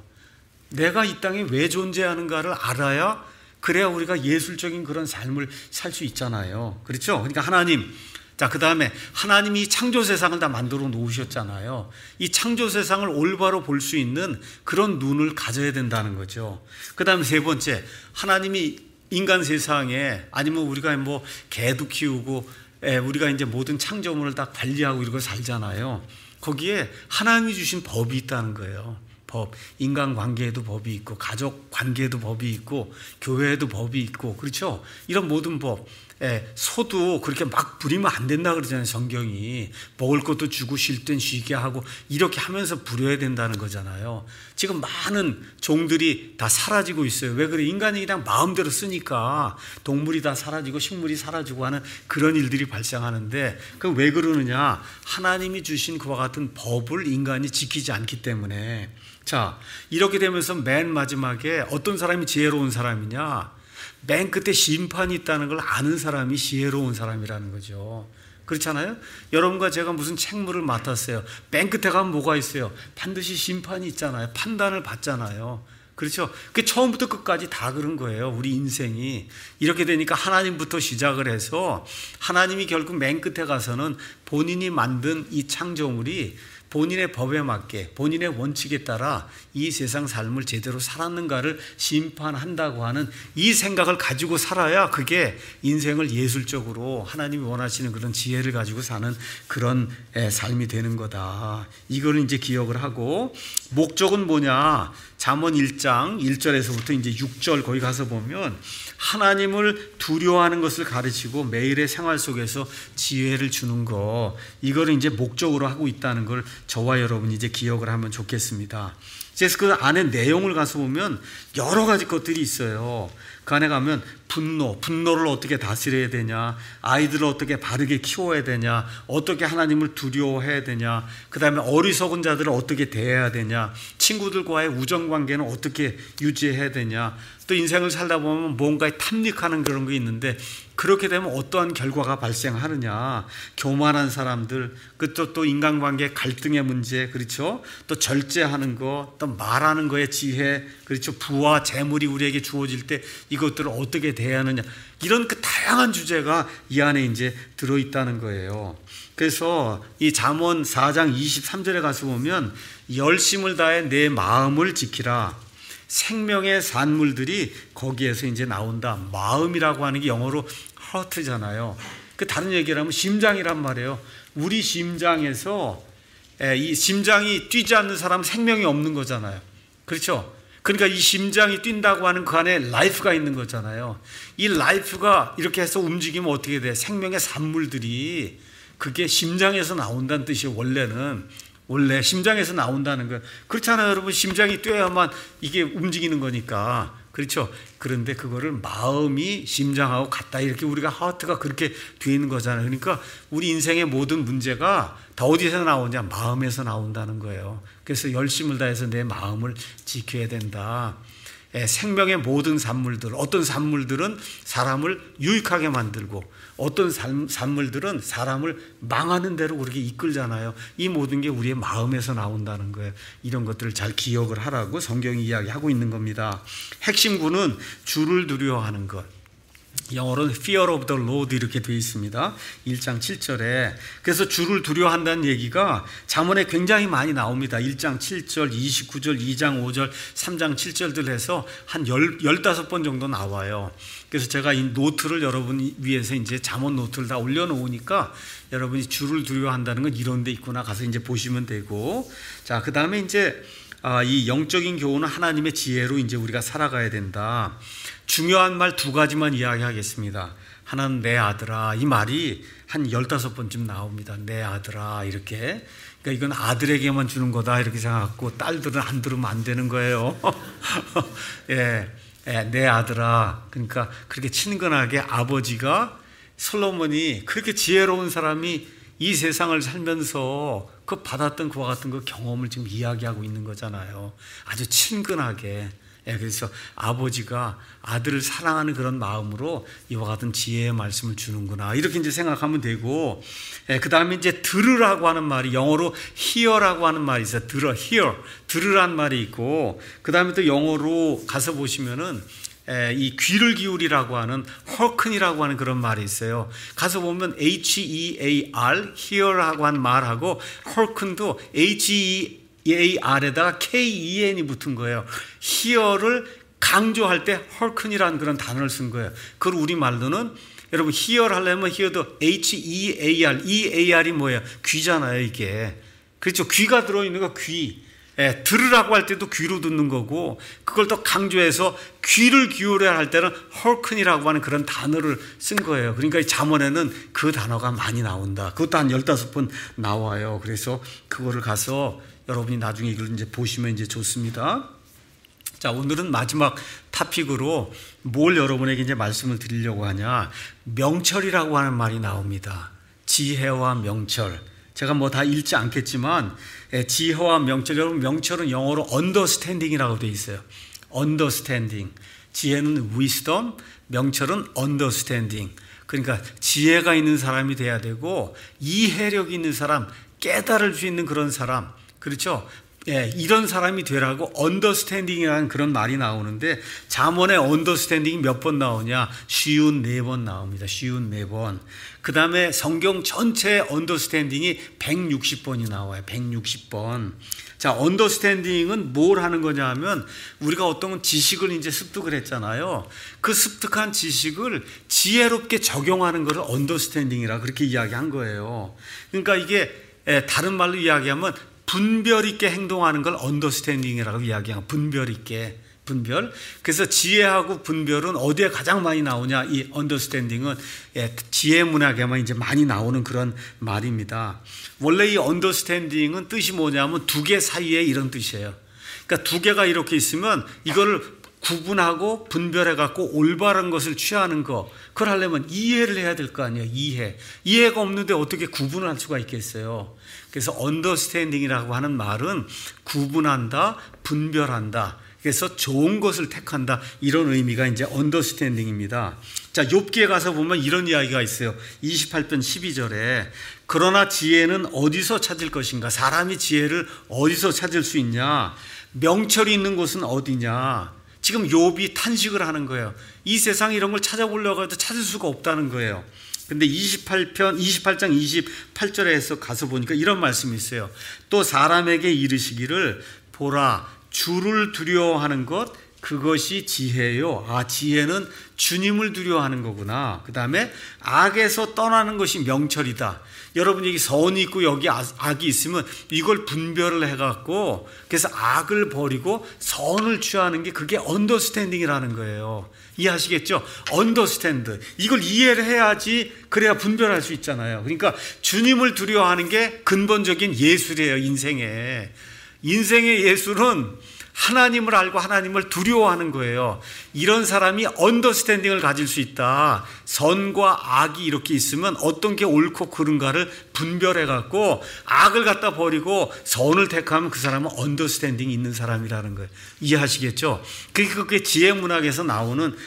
내가 이 땅에 왜 존재하는가를 알아야, 그래야 우리가 예술적인 그런 삶을 살 수 있잖아요. 그렇죠? 그러니까 하나님. 자, 그 다음에 하나님이 창조 세상을 다 만들어 놓으셨잖아요. 이 창조 세상을 올바로 볼 수 있는 그런 눈을 가져야 된다는 거죠. 그 다음에 세 번째, 하나님이 인간 세상에, 아니면 우리가 뭐 개도 키우고 우리가 이제 모든 창조물을 다 관리하고 이러고 살잖아요. 거기에 하나님이 주신 법이 있다는 거예요. 법, 인간관계에도 법이 있고, 가족 관계에도 법이 있고, 교회에도 법이 있고, 그렇죠? 이런 모든 법. 예, 소도 그렇게 막 부리면 안 된다 그러잖아요. 성경이 먹을 것도 주고 쉴 땐 쉬게 하고 이렇게 하면서 부려야 된다는 거잖아요. 지금 많은 종들이 다 사라지고 있어요. 왜 그래? 인간이 그냥 마음대로 쓰니까 동물이 다 사라지고 식물이 사라지고 하는 그런 일들이 발생하는데, 그 왜 그러느냐? 하나님이 주신 그와 같은 법을 인간이 지키지 않기 때문에. 자, 이렇게 되면서 맨 마지막에 어떤 사람이 지혜로운 사람이냐? 맨 끝에 심판이 있다는 걸 아는 사람이 지혜로운 사람이라는 거죠. 그렇잖아요? 여러분과 제가 무슨 책무를 맡았어요. 맨 끝에 가면 뭐가 있어요? 반드시 심판이 있잖아요. 판단을 받잖아요. 그렇죠? 그 처음부터 끝까지 다 그런 거예요. 우리 인생이. 이렇게 되니까 하나님부터 시작을 해서 하나님이 결국 맨 끝에 가서는 본인이 만든 이 창조물이 본인의 법에 맞게, 본인의 원칙에 따라 이 세상 삶을 제대로 살았는가를 심판한다고 하는 이 생각을 가지고 살아야 그게 인생을 예술적으로 하나님이 원하시는 그런 지혜를 가지고 사는 그런 삶이 되는 거다. 이거를 이제 기억을 하고, 목적은 뭐냐? 잠언 일 장 일 절에서부터 이제 육 절 거기 가서 보면 하나님을 두려워하는 것을 가르치고 매일의 생활 속에서 지혜를 주는 거, 이거를 이제 목적으로 하고 있다는 걸 저와 여러분이 이제 기억을 하면 좋겠습니다. 그래서 그 안에 내용을 가서 보면 여러 가지 것들이 있어요. 그 안에 가면 분노, 분노를 어떻게 다스려야 되냐, 아이들을 어떻게 바르게 키워야 되냐, 어떻게 하나님을 두려워해야 되냐, 그 다음에 어리석은 자들을 어떻게 대해야 되냐, 친구들과의 우정관계는 어떻게 유지해야 되냐, 또 인생을 살다 보면 뭔가에 탐닉하는 그런 게 있는데 그렇게 되면 어떠한 결과가 발생하느냐, 교만한 사람들, 또, 또 인간관계 갈등의 문제, 그렇죠? 또 절제하는 거, 또 말하는 거에 지혜, 그렇죠? 부와 재물이 우리에게 주어질 때 이것들을 어떻게 대해야 하느냐, 이런 그 다양한 주제가 이 안에 이제 들어있다는 거예요. 그래서 이 잠언 사 장 이십삼 절에 가서 보면 열심을 다해 내 마음을 지키라. 생명의 산물들이 거기에서 이제 나온다. 마음이라고 하는 게 영어로 heart잖아요. 그 다른 얘기를 하면 심장이란 말이에요. 우리 심장에서 이 심장이 뛰지 않는 사람은 생명이 없는 거잖아요. 그렇죠? 그러니까 이 심장이 뛴다고 하는 그 안에 라이프가 있는 거잖아요. 이 라이프가 이렇게 해서 움직이면 어떻게 돼? 생명의 산물들이 그게 심장에서 나온다는 뜻이에요. 원래는 원래 심장에서 나온다는 거예요. 그렇잖아요, 여러분. 심장이 뛰어야만 이게 움직이는 거니까. 그렇죠? 그런데 그거를 마음이 심장하고 같다. 이렇게 우리가 하트가 그렇게 되어 있는 거잖아요. 그러니까 우리 인생의 모든 문제가 다 어디서 나오냐? 마음에서 나온다는 거예요. 그래서 열심을 다해서 내 마음을 지켜야 된다. 예, 생명의 모든 산물들, 어떤 산물들은 사람을 유익하게 만들고 어떤 산, 산물들은 사람을 망하는 대로 그렇게 이끌잖아요. 이 모든 게 우리의 마음에서 나온다는 거예요. 이런 것들을 잘 기억을 하라고 성경이 이야기하고 있는 겁니다. 핵심구는 주를 두려워하는 것. 영어로는 fear of the Lord 이렇게 되어 있습니다. 일 장 칠 절에. 그래서 주를 두려워한다는 얘기가 잠언에 굉장히 많이 나옵니다. 일 장 칠 절, 이십구 절, 이 장 오 절, 삼 장 칠 절들 해서 한 열다섯 번 정도 나와요. 그래서 제가 이 노트를 여러분 위해서 이제 잠언 노트를 다 올려놓으니까 여러분이 주를 두려워한다는 건 이런 데 있구나 가서 이제 보시면 되고. 자, 그 다음에 이제 아, 이 영적인 교훈은 하나님의 지혜로 이제 우리가 살아가야 된다. 중요한 말 두 가지만 이야기하겠습니다. 하나는 내 아들아. 이 말이 한 열다섯 번쯤 나옵니다. 내 아들아 이렇게. 그러니까 이건 아들에게만 주는 거다 이렇게 생각하고 딸들은 안 들으면 안 되는 거예요. 예, 예, 내 아들아. 그러니까 그렇게 친근하게 아버지가 솔로몬이 그렇게 지혜로운 사람이 이 세상을 살면서 그 받았던 그와 같은 그 경험을 지금 이야기하고 있는 거잖아요. 아주 친근하게. 예, 그래서 아버지가 아들을 사랑하는 그런 마음으로 이와 같은 지혜의 말씀을 주는구나 이렇게 이제 생각하면 되고, 예, 그 다음에 이제 들으라고 하는 말이 영어로 hear라고 하는 말이 있어요. 들어, hear, 들으란 말이 있고, 그 다음에 또 영어로 가서 보시면은 예, 이 귀를 기울이라고 하는 hearken이라고 하는 그런 말이 있어요. 가서 보면 H-E-A-R, hear라고 하는 말하고 hearken도 H-E Ar에다가 K-E-N이 붙은 거예요. hear를 강조할 때 hearken이라는 그런 단어를 쓴 거예요. 그걸 우리말로는 여러분 hear 하려면 hear도 H-E-A-R, E-A-R이 뭐예요? 귀잖아요, 이게. 그렇죠. 귀가 들어있는 거 귀. 예, 들으라고 할 때도 귀로 듣는 거고, 그걸 더 강조해서 귀를 기울여야 할 때는 hearken이라고 하는 그런 단어를 쓴 거예요. 그러니까 이 잠언에는 그 단어가 많이 나온다. 그것도 한 열다섯 번 나와요. 그래서 그거를 가서 여러분이 나중에 이걸 이제 보시면 이제 좋습니다. 자, 오늘은 마지막 토픽으로 뭘 여러분에게 이제 말씀을 드리려고 하냐. 명철이라고 하는 말이 나옵니다. 지혜와 명철. 제가 뭐 다 읽지 않겠지만, 지혜와 명철, 여러분 명철은 영어로 understanding이라고 되어 있어요. understanding. 지혜는 wisdom, 명철은 understanding. 그러니까 지혜가 있는 사람이 돼야 되고, 이해력 있는 사람, 깨달을 수 있는 그런 사람. 그렇죠? 예, 이런 사람이 되라고 언더스탠딩이라는 그런 말이 나오는데, 잠언에 언더스탠딩이 몇 번 나오냐? 쉬운 네 번 나옵니다. 쉬운 네 번. 그 다음에 성경 전체 언더스탠딩이 백육십 번이 나와요. 백육십 번. 자, 언더스탠딩은 뭘 하는 거냐 하면, 우리가 어떤 지식을 이제 습득을 했잖아요. 그 습득한 지식을 지혜롭게 적용하는 것을 언더스탠딩이라 그렇게 이야기한 거예요. 그러니까 이게 다른 말로 이야기하면 분별 있게 행동하는 걸 언더스탠딩이라고 이야기하고, 분별 있게, 분별. 그래서 지혜하고 분별은 어디에 가장 많이 나오냐? 이 언더스탠딩은 지혜 문학에만 이제 많이 나오는 그런 말입니다. 원래 이 언더스탠딩은 뜻이 뭐냐면 두 개 사이에 이런 뜻이에요. 그러니까 두 개가 이렇게 있으면 이거를 구분하고 분별해갖고 올바른 것을 취하는 거, 그걸 하려면 이해를 해야 될 거 아니에요. 이해. 이해가 없는데 어떻게 구분을 할 수가 있겠어요. 그래서 언더스탠딩이라고 하는 말은 구분한다, 분별한다. 그래서 좋은 것을 택한다. 이런 의미가 이제 언더스탠딩입니다. 자, 욥기에 가서 보면 이런 이야기가 있어요. 이십팔 편 십이 절에 그러나 지혜는 어디서 찾을 것인가? 사람이 지혜를 어디서 찾을 수 있냐? 명철이 있는 곳은 어디냐? 지금 욥이 탄식을 하는 거예요. 이 세상 이런 걸 찾아보려고 해도 찾을 수가 없다는 거예요. 근데 이십팔 편, 이십팔 장 이십팔 절에서 가서 보니까 이런 말씀이 있어요. 또 사람에게 이르시기를 보라, 주를 두려워하는 것, 그것이 지혜요. 아, 지혜는 주님을 두려워하는 거구나. 그 다음에 악에서 떠나는 것이 명철이다. 여러분, 여기 선이 있고 여기 악이 있으면 이걸 분별을 해갖고 그래서 악을 버리고 선을 취하는 게 그게 언더스탠딩이라는 거예요. 이해하시겠죠? 언더스탠드. 이걸 이해를 해야지 그래야 분별할 수 있잖아요. 그러니까 주님을 두려워하는 게 근본적인 예술이에요. 인생에. 인생의 예술은 하나님을 알고 하나님을 두려워하는 거예요. 이런 사람이 언더스탠딩을 가질 수 있다. 선과 악이 이렇게 있으면 어떤 게 옳고 그른가를 분별해 갖고 악을 갖다 버리고 선을 택하면 그 사람은 언더스탠딩이 있는 사람이라는 거예요. 이해하시겠죠? 그게 그게 지혜 문학에서 나오는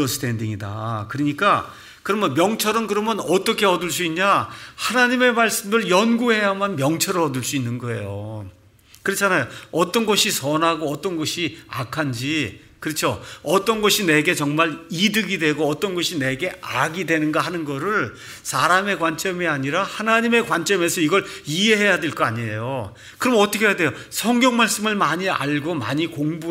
언더스탠딩이다. 그러니까 그러면 명철은 그러면 어떻게 얻을 수 있냐? 하나님의 말씀을 연구해야만 명철을 얻을 수 있는 거예요. 그렇잖아요. 어떤 것이 선하고 어떤 것이 악한지, 그렇죠? 어떤 것이 내게 정말 이득이 되고 어떤 것이 내게 악이 되는가 하는 거를 사람의 관점이 아니라 하나님의 관점에서 이걸 이해해야 될 거 아니에요. 그럼 어떻게 해야 돼요? 성경 말씀을 많이 알고 많이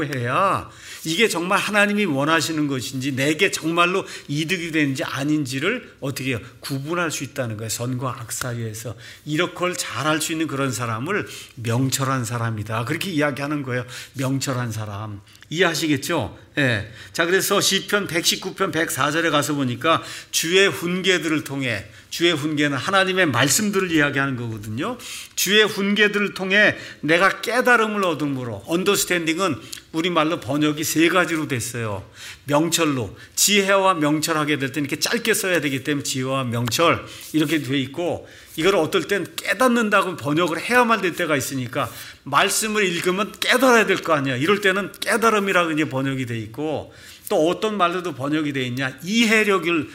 공부해야 이게 정말 하나님이 원하시는 것인지 내게 정말로 이득이 되는지 아닌지를 어떻게 해요? 구분할 수 있다는 거예요. 선과 악 사이에서. 이렇게 잘할 수 있는 그런 사람을 명철한 사람이다. 그렇게 이야기하는 거예요. 명철한 사람. 이해하시겠죠? 예. 자, 그래서 시편 백십구 편 백사 절에 가서 보니까 주의 훈계들을 통해, 주의 훈계는 하나님의 말씀들을 이야기하는 거거든요. 주의 훈계들을 통해 내가 깨달음을 얻음으로, 언더스탠딩은 우리말로 번역이 세 가지로 됐어요. 명철로, 지혜와 명철하게 될 때 이렇게 짧게 써야 되기 때문에 지혜와 명철 이렇게 돼 있고, 이걸 어떨 땐 깨닫는다고 번역을 해야만 될 때가 있으니까 말씀을 읽으면 깨달아야 될 거 아니야. 이럴 때는 깨달음이라고 이제 번역이 돼 있고, 또 어떤 말로도 번역이 돼 있냐, 이해력을,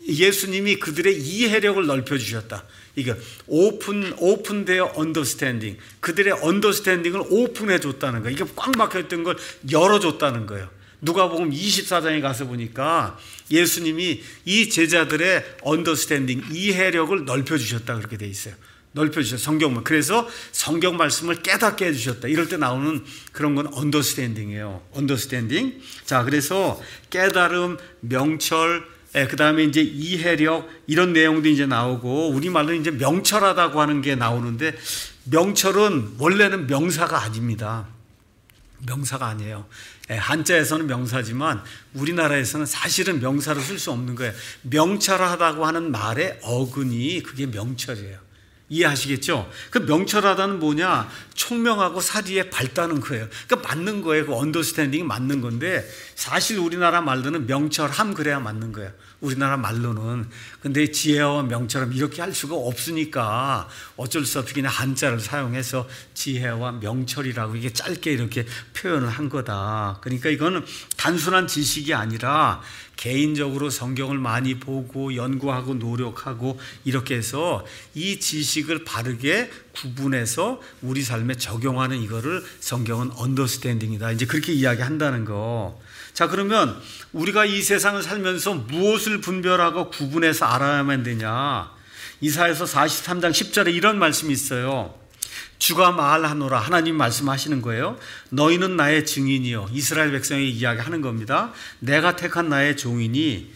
예수님이 그들의 이해력을 넓혀주셨다. 이게 오픈, 오픈되어 언더스탠딩, 그들의 언더스탠딩을 오픈해 줬다는 거예요. 이게 꽉 막혀있던 걸 열어줬다는 거예요. 누가복음 이십사 장에 가서 보니까 예수님이 이 제자들의 언더스탠딩, 이해력을 넓혀주셨다 그렇게 돼 있어요. 넓혀주셨어요. 성경만. 그래서 성경 말씀을 깨닫게 해주셨다. 이럴 때 나오는 그런 건 언더스탠딩이에요. 언더스탠딩. 자, 그래서 깨달음, 명철, 예, 그 다음에 이제 이해력, 이런 내용도 이제 나오고, 우리말로 이제 명철하다고 하는 게 나오는데, 명철은 원래는 명사가 아닙니다. 명사가 아니에요. 예, 한자에서는 명사지만 우리나라에서는 사실은 명사로 쓸 수 없는 거예요. 명철하다고 하는 말의 어근이 그게 명철이에요. 이해하시겠죠? 그 명철하다는 뭐냐? 총명하고 사리에 밝다는 거예요. 그러니까 맞는 거예요. 그 언더스탠딩이 맞는 건데, 사실 우리나라 말로는 명철함 그래야 맞는 거예요. 우리나라 말로는. 근데 지혜와 명철함 이렇게 할 수가 없으니까 어쩔 수 없이 그냥 한자를 사용해서 지혜와 명철이라고 이게 짧게 이렇게 표현을 한 거다. 그러니까 이거는 단순한 지식이 아니라 개인적으로 성경을 많이 보고 연구하고 노력하고 이렇게 해서 이 지식을 바르게 구분해서 우리 삶에 적용하는 이거를 성경은 언더스탠딩이다. 이제 그렇게 이야기한다는 거. 자, 그러면 우리가 이 세상을 살면서 무엇을 분별하고 구분해서 알아야만 되냐? 이사야서 사십삼 장 십 절에 이런 말씀이 있어요. 주가 말하노라, 하나님 말씀하시는 거예요. 너희는 나의 증인이요. 이스라엘 백성에게 이야기하는 겁니다. 내가 택한 나의 종이니,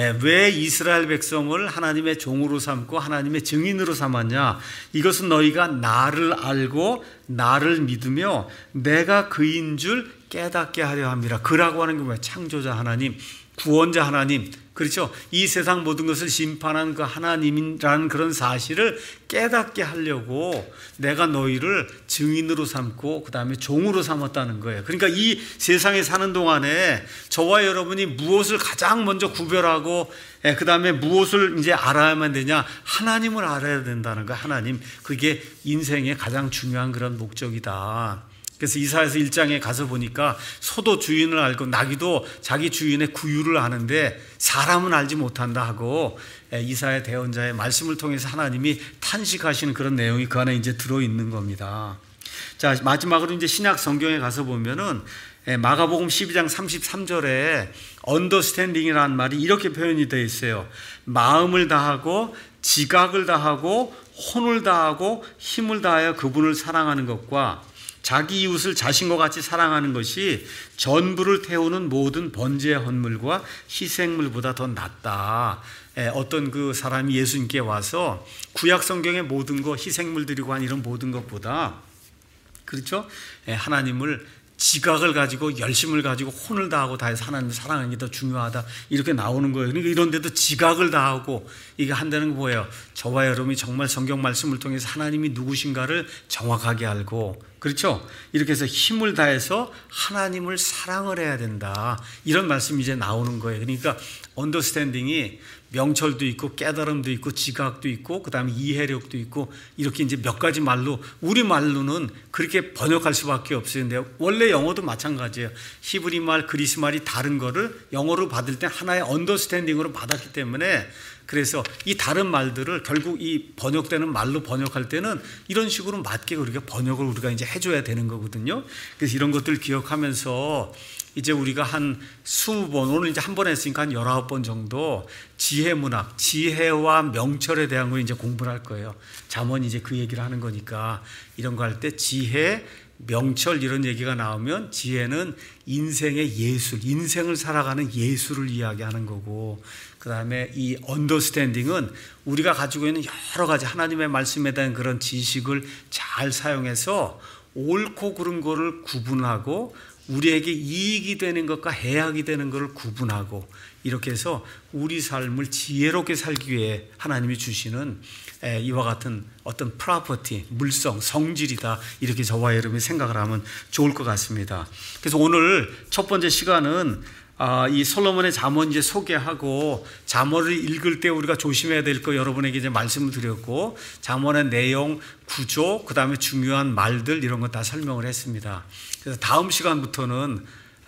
왜 이스라엘 백성을 하나님의 종으로 삼고 하나님의 증인으로 삼았냐? 이것은 너희가 나를 알고 나를 믿으며 내가 그인 줄 깨닫게 하려 함이라. 그라고 하는 게 뭐야? 창조자 하나님, 구원자 하나님, 그렇죠? 이 세상 모든 것을 심판한 그 하나님이라는 그런 사실을 깨닫게 하려고 내가 너희를 증인으로 삼고 그 다음에 종으로 삼았다는 거예요. 그러니까 이 세상에 사는 동안에 저와 여러분이 무엇을 가장 먼저 구별하고 그 다음에 무엇을 이제 알아야만 되냐? 하나님을 알아야 된다는 거예요. 하나님. 그게 인생의 가장 중요한 그런 목적이다. 그래서 이사야서 일 장에 가서 보니까 소도 주인을 알고 나귀도 자기 주인의 구유를 아는데 사람은 알지 못한다 하고, 이사야 대언자의 말씀을 통해서 하나님이 탄식하시는 그런 내용이 그 안에 이제 들어있는 겁니다. 자, 마지막으로 이제 신약 성경에 가서 보면은 마가복음 십이 장 삼십삼 절에 언더스탠딩이라는 말이 이렇게 표현이 되어 있어요. 마음을 다하고 지각을 다하고 혼을 다하고 힘을 다하여 그분을 사랑하는 것과 자기 이웃을 자신과 같이 사랑하는 것이 전부를 태우는 모든 번제 헌물과 희생물보다 더 낫다. 어떤 그 사람이 예수님께 와서 구약 성경의 모든 것, 희생물 드리고 한 이런 모든 것보다, 그렇죠? 하나님을 지각을 가지고 열심을 가지고 혼을 다하고 다해서 하나님을 사랑하는 게 더 중요하다, 이렇게 나오는 거예요. 그러니까 이런데도 지각을 다하고 이게 한다는 게 뭐예요? 저와 여러분이 정말 성경 말씀을 통해서 하나님이 누구신가를 정확하게 알고, 그렇죠? 이렇게 해서 힘을 다해서 하나님을 사랑을 해야 된다, 이런 말씀이 이제 나오는 거예요. 그러니까 언더스탠딩이 명철도 있고 깨달음도 있고 지각도 있고 그다음에 이해력도 있고, 이렇게 이제 몇 가지 말로, 우리 말로는 그렇게 번역할 수밖에 없어요. 근데 원래 영어도 마찬가지예요. 히브리 말, 그리스 말이 다른 거를 영어로 받을 때 하나의 언더스탠딩으로 받았기 때문에, 그래서 이 다른 말들을 결국 이 번역되는 말로 번역할 때는 이런 식으로 맞게 우리가 번역을 우리가 이제 해줘야 되는 거거든요. 그래서 이런 것들 기억하면서 이제 우리가 한 스무 번, 오늘 이제 한 번 했으니까 한 열아홉 번 정도 지혜 문학, 지혜와 명철에 대한 걸 이제 공부를 할 거예요. 잠언이 이제 그 얘기를 하는 거니까, 이런 거 할 때 지혜, 명철 이런 얘기가 나오면 지혜는 인생의 예술, 인생을 살아가는 예술을 이야기하는 거고, 그 다음에 이 언더스탠딩은 우리가 가지고 있는 여러 가지 하나님의 말씀에 대한 그런 지식을 잘 사용해서 옳고 그른 거를 구분하고 우리에게 이익이 되는 것과 해악이 되는 것을 구분하고, 이렇게 해서 우리 삶을 지혜롭게 살기 위해 하나님이 주시는 이와 같은 어떤 프로퍼티, 물성, 성질이다, 이렇게 저와 여러분이 생각을 하면 좋을 것 같습니다. 그래서 오늘 첫 번째 시간은 이 솔로몬의 잠언 이제 소개하고, 잠언을 읽을 때 우리가 조심해야 될 거 여러분에게 이제 말씀을 드렸고, 잠언의 내용, 구조, 그 다음에 중요한 말들, 이런 거 다 설명을 했습니다. 그래서 다음 시간부터는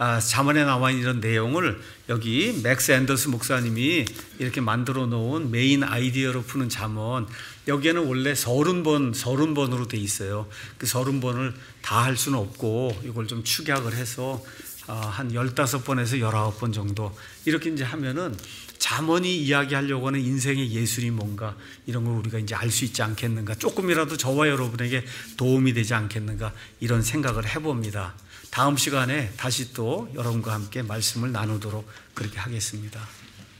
잠언에 나와 있는 이런 내용을 여기 맥스 앤더스 목사님이 이렇게 만들어 놓은 메인 아이디어로 푸는 잠언, 여기에는 원래 서른 번, 서른 번으로 돼 있어요. 그 서른 번을 다 할 수는 없고 이걸 좀 축약을 해서 한 열다섯 번에서 열아홉 번 정도 이렇게 이제 하면은 잠언이 이야기하려고 하는 인생의 예술이 뭔가, 이런 걸 우리가 이제 알 수 있지 않겠는가, 조금이라도 저와 여러분에게 도움이 되지 않겠는가, 이런 생각을 해봅니다. 다음 시간에 다시 또 여러분과 함께 말씀을 나누도록 그렇게 하겠습니다.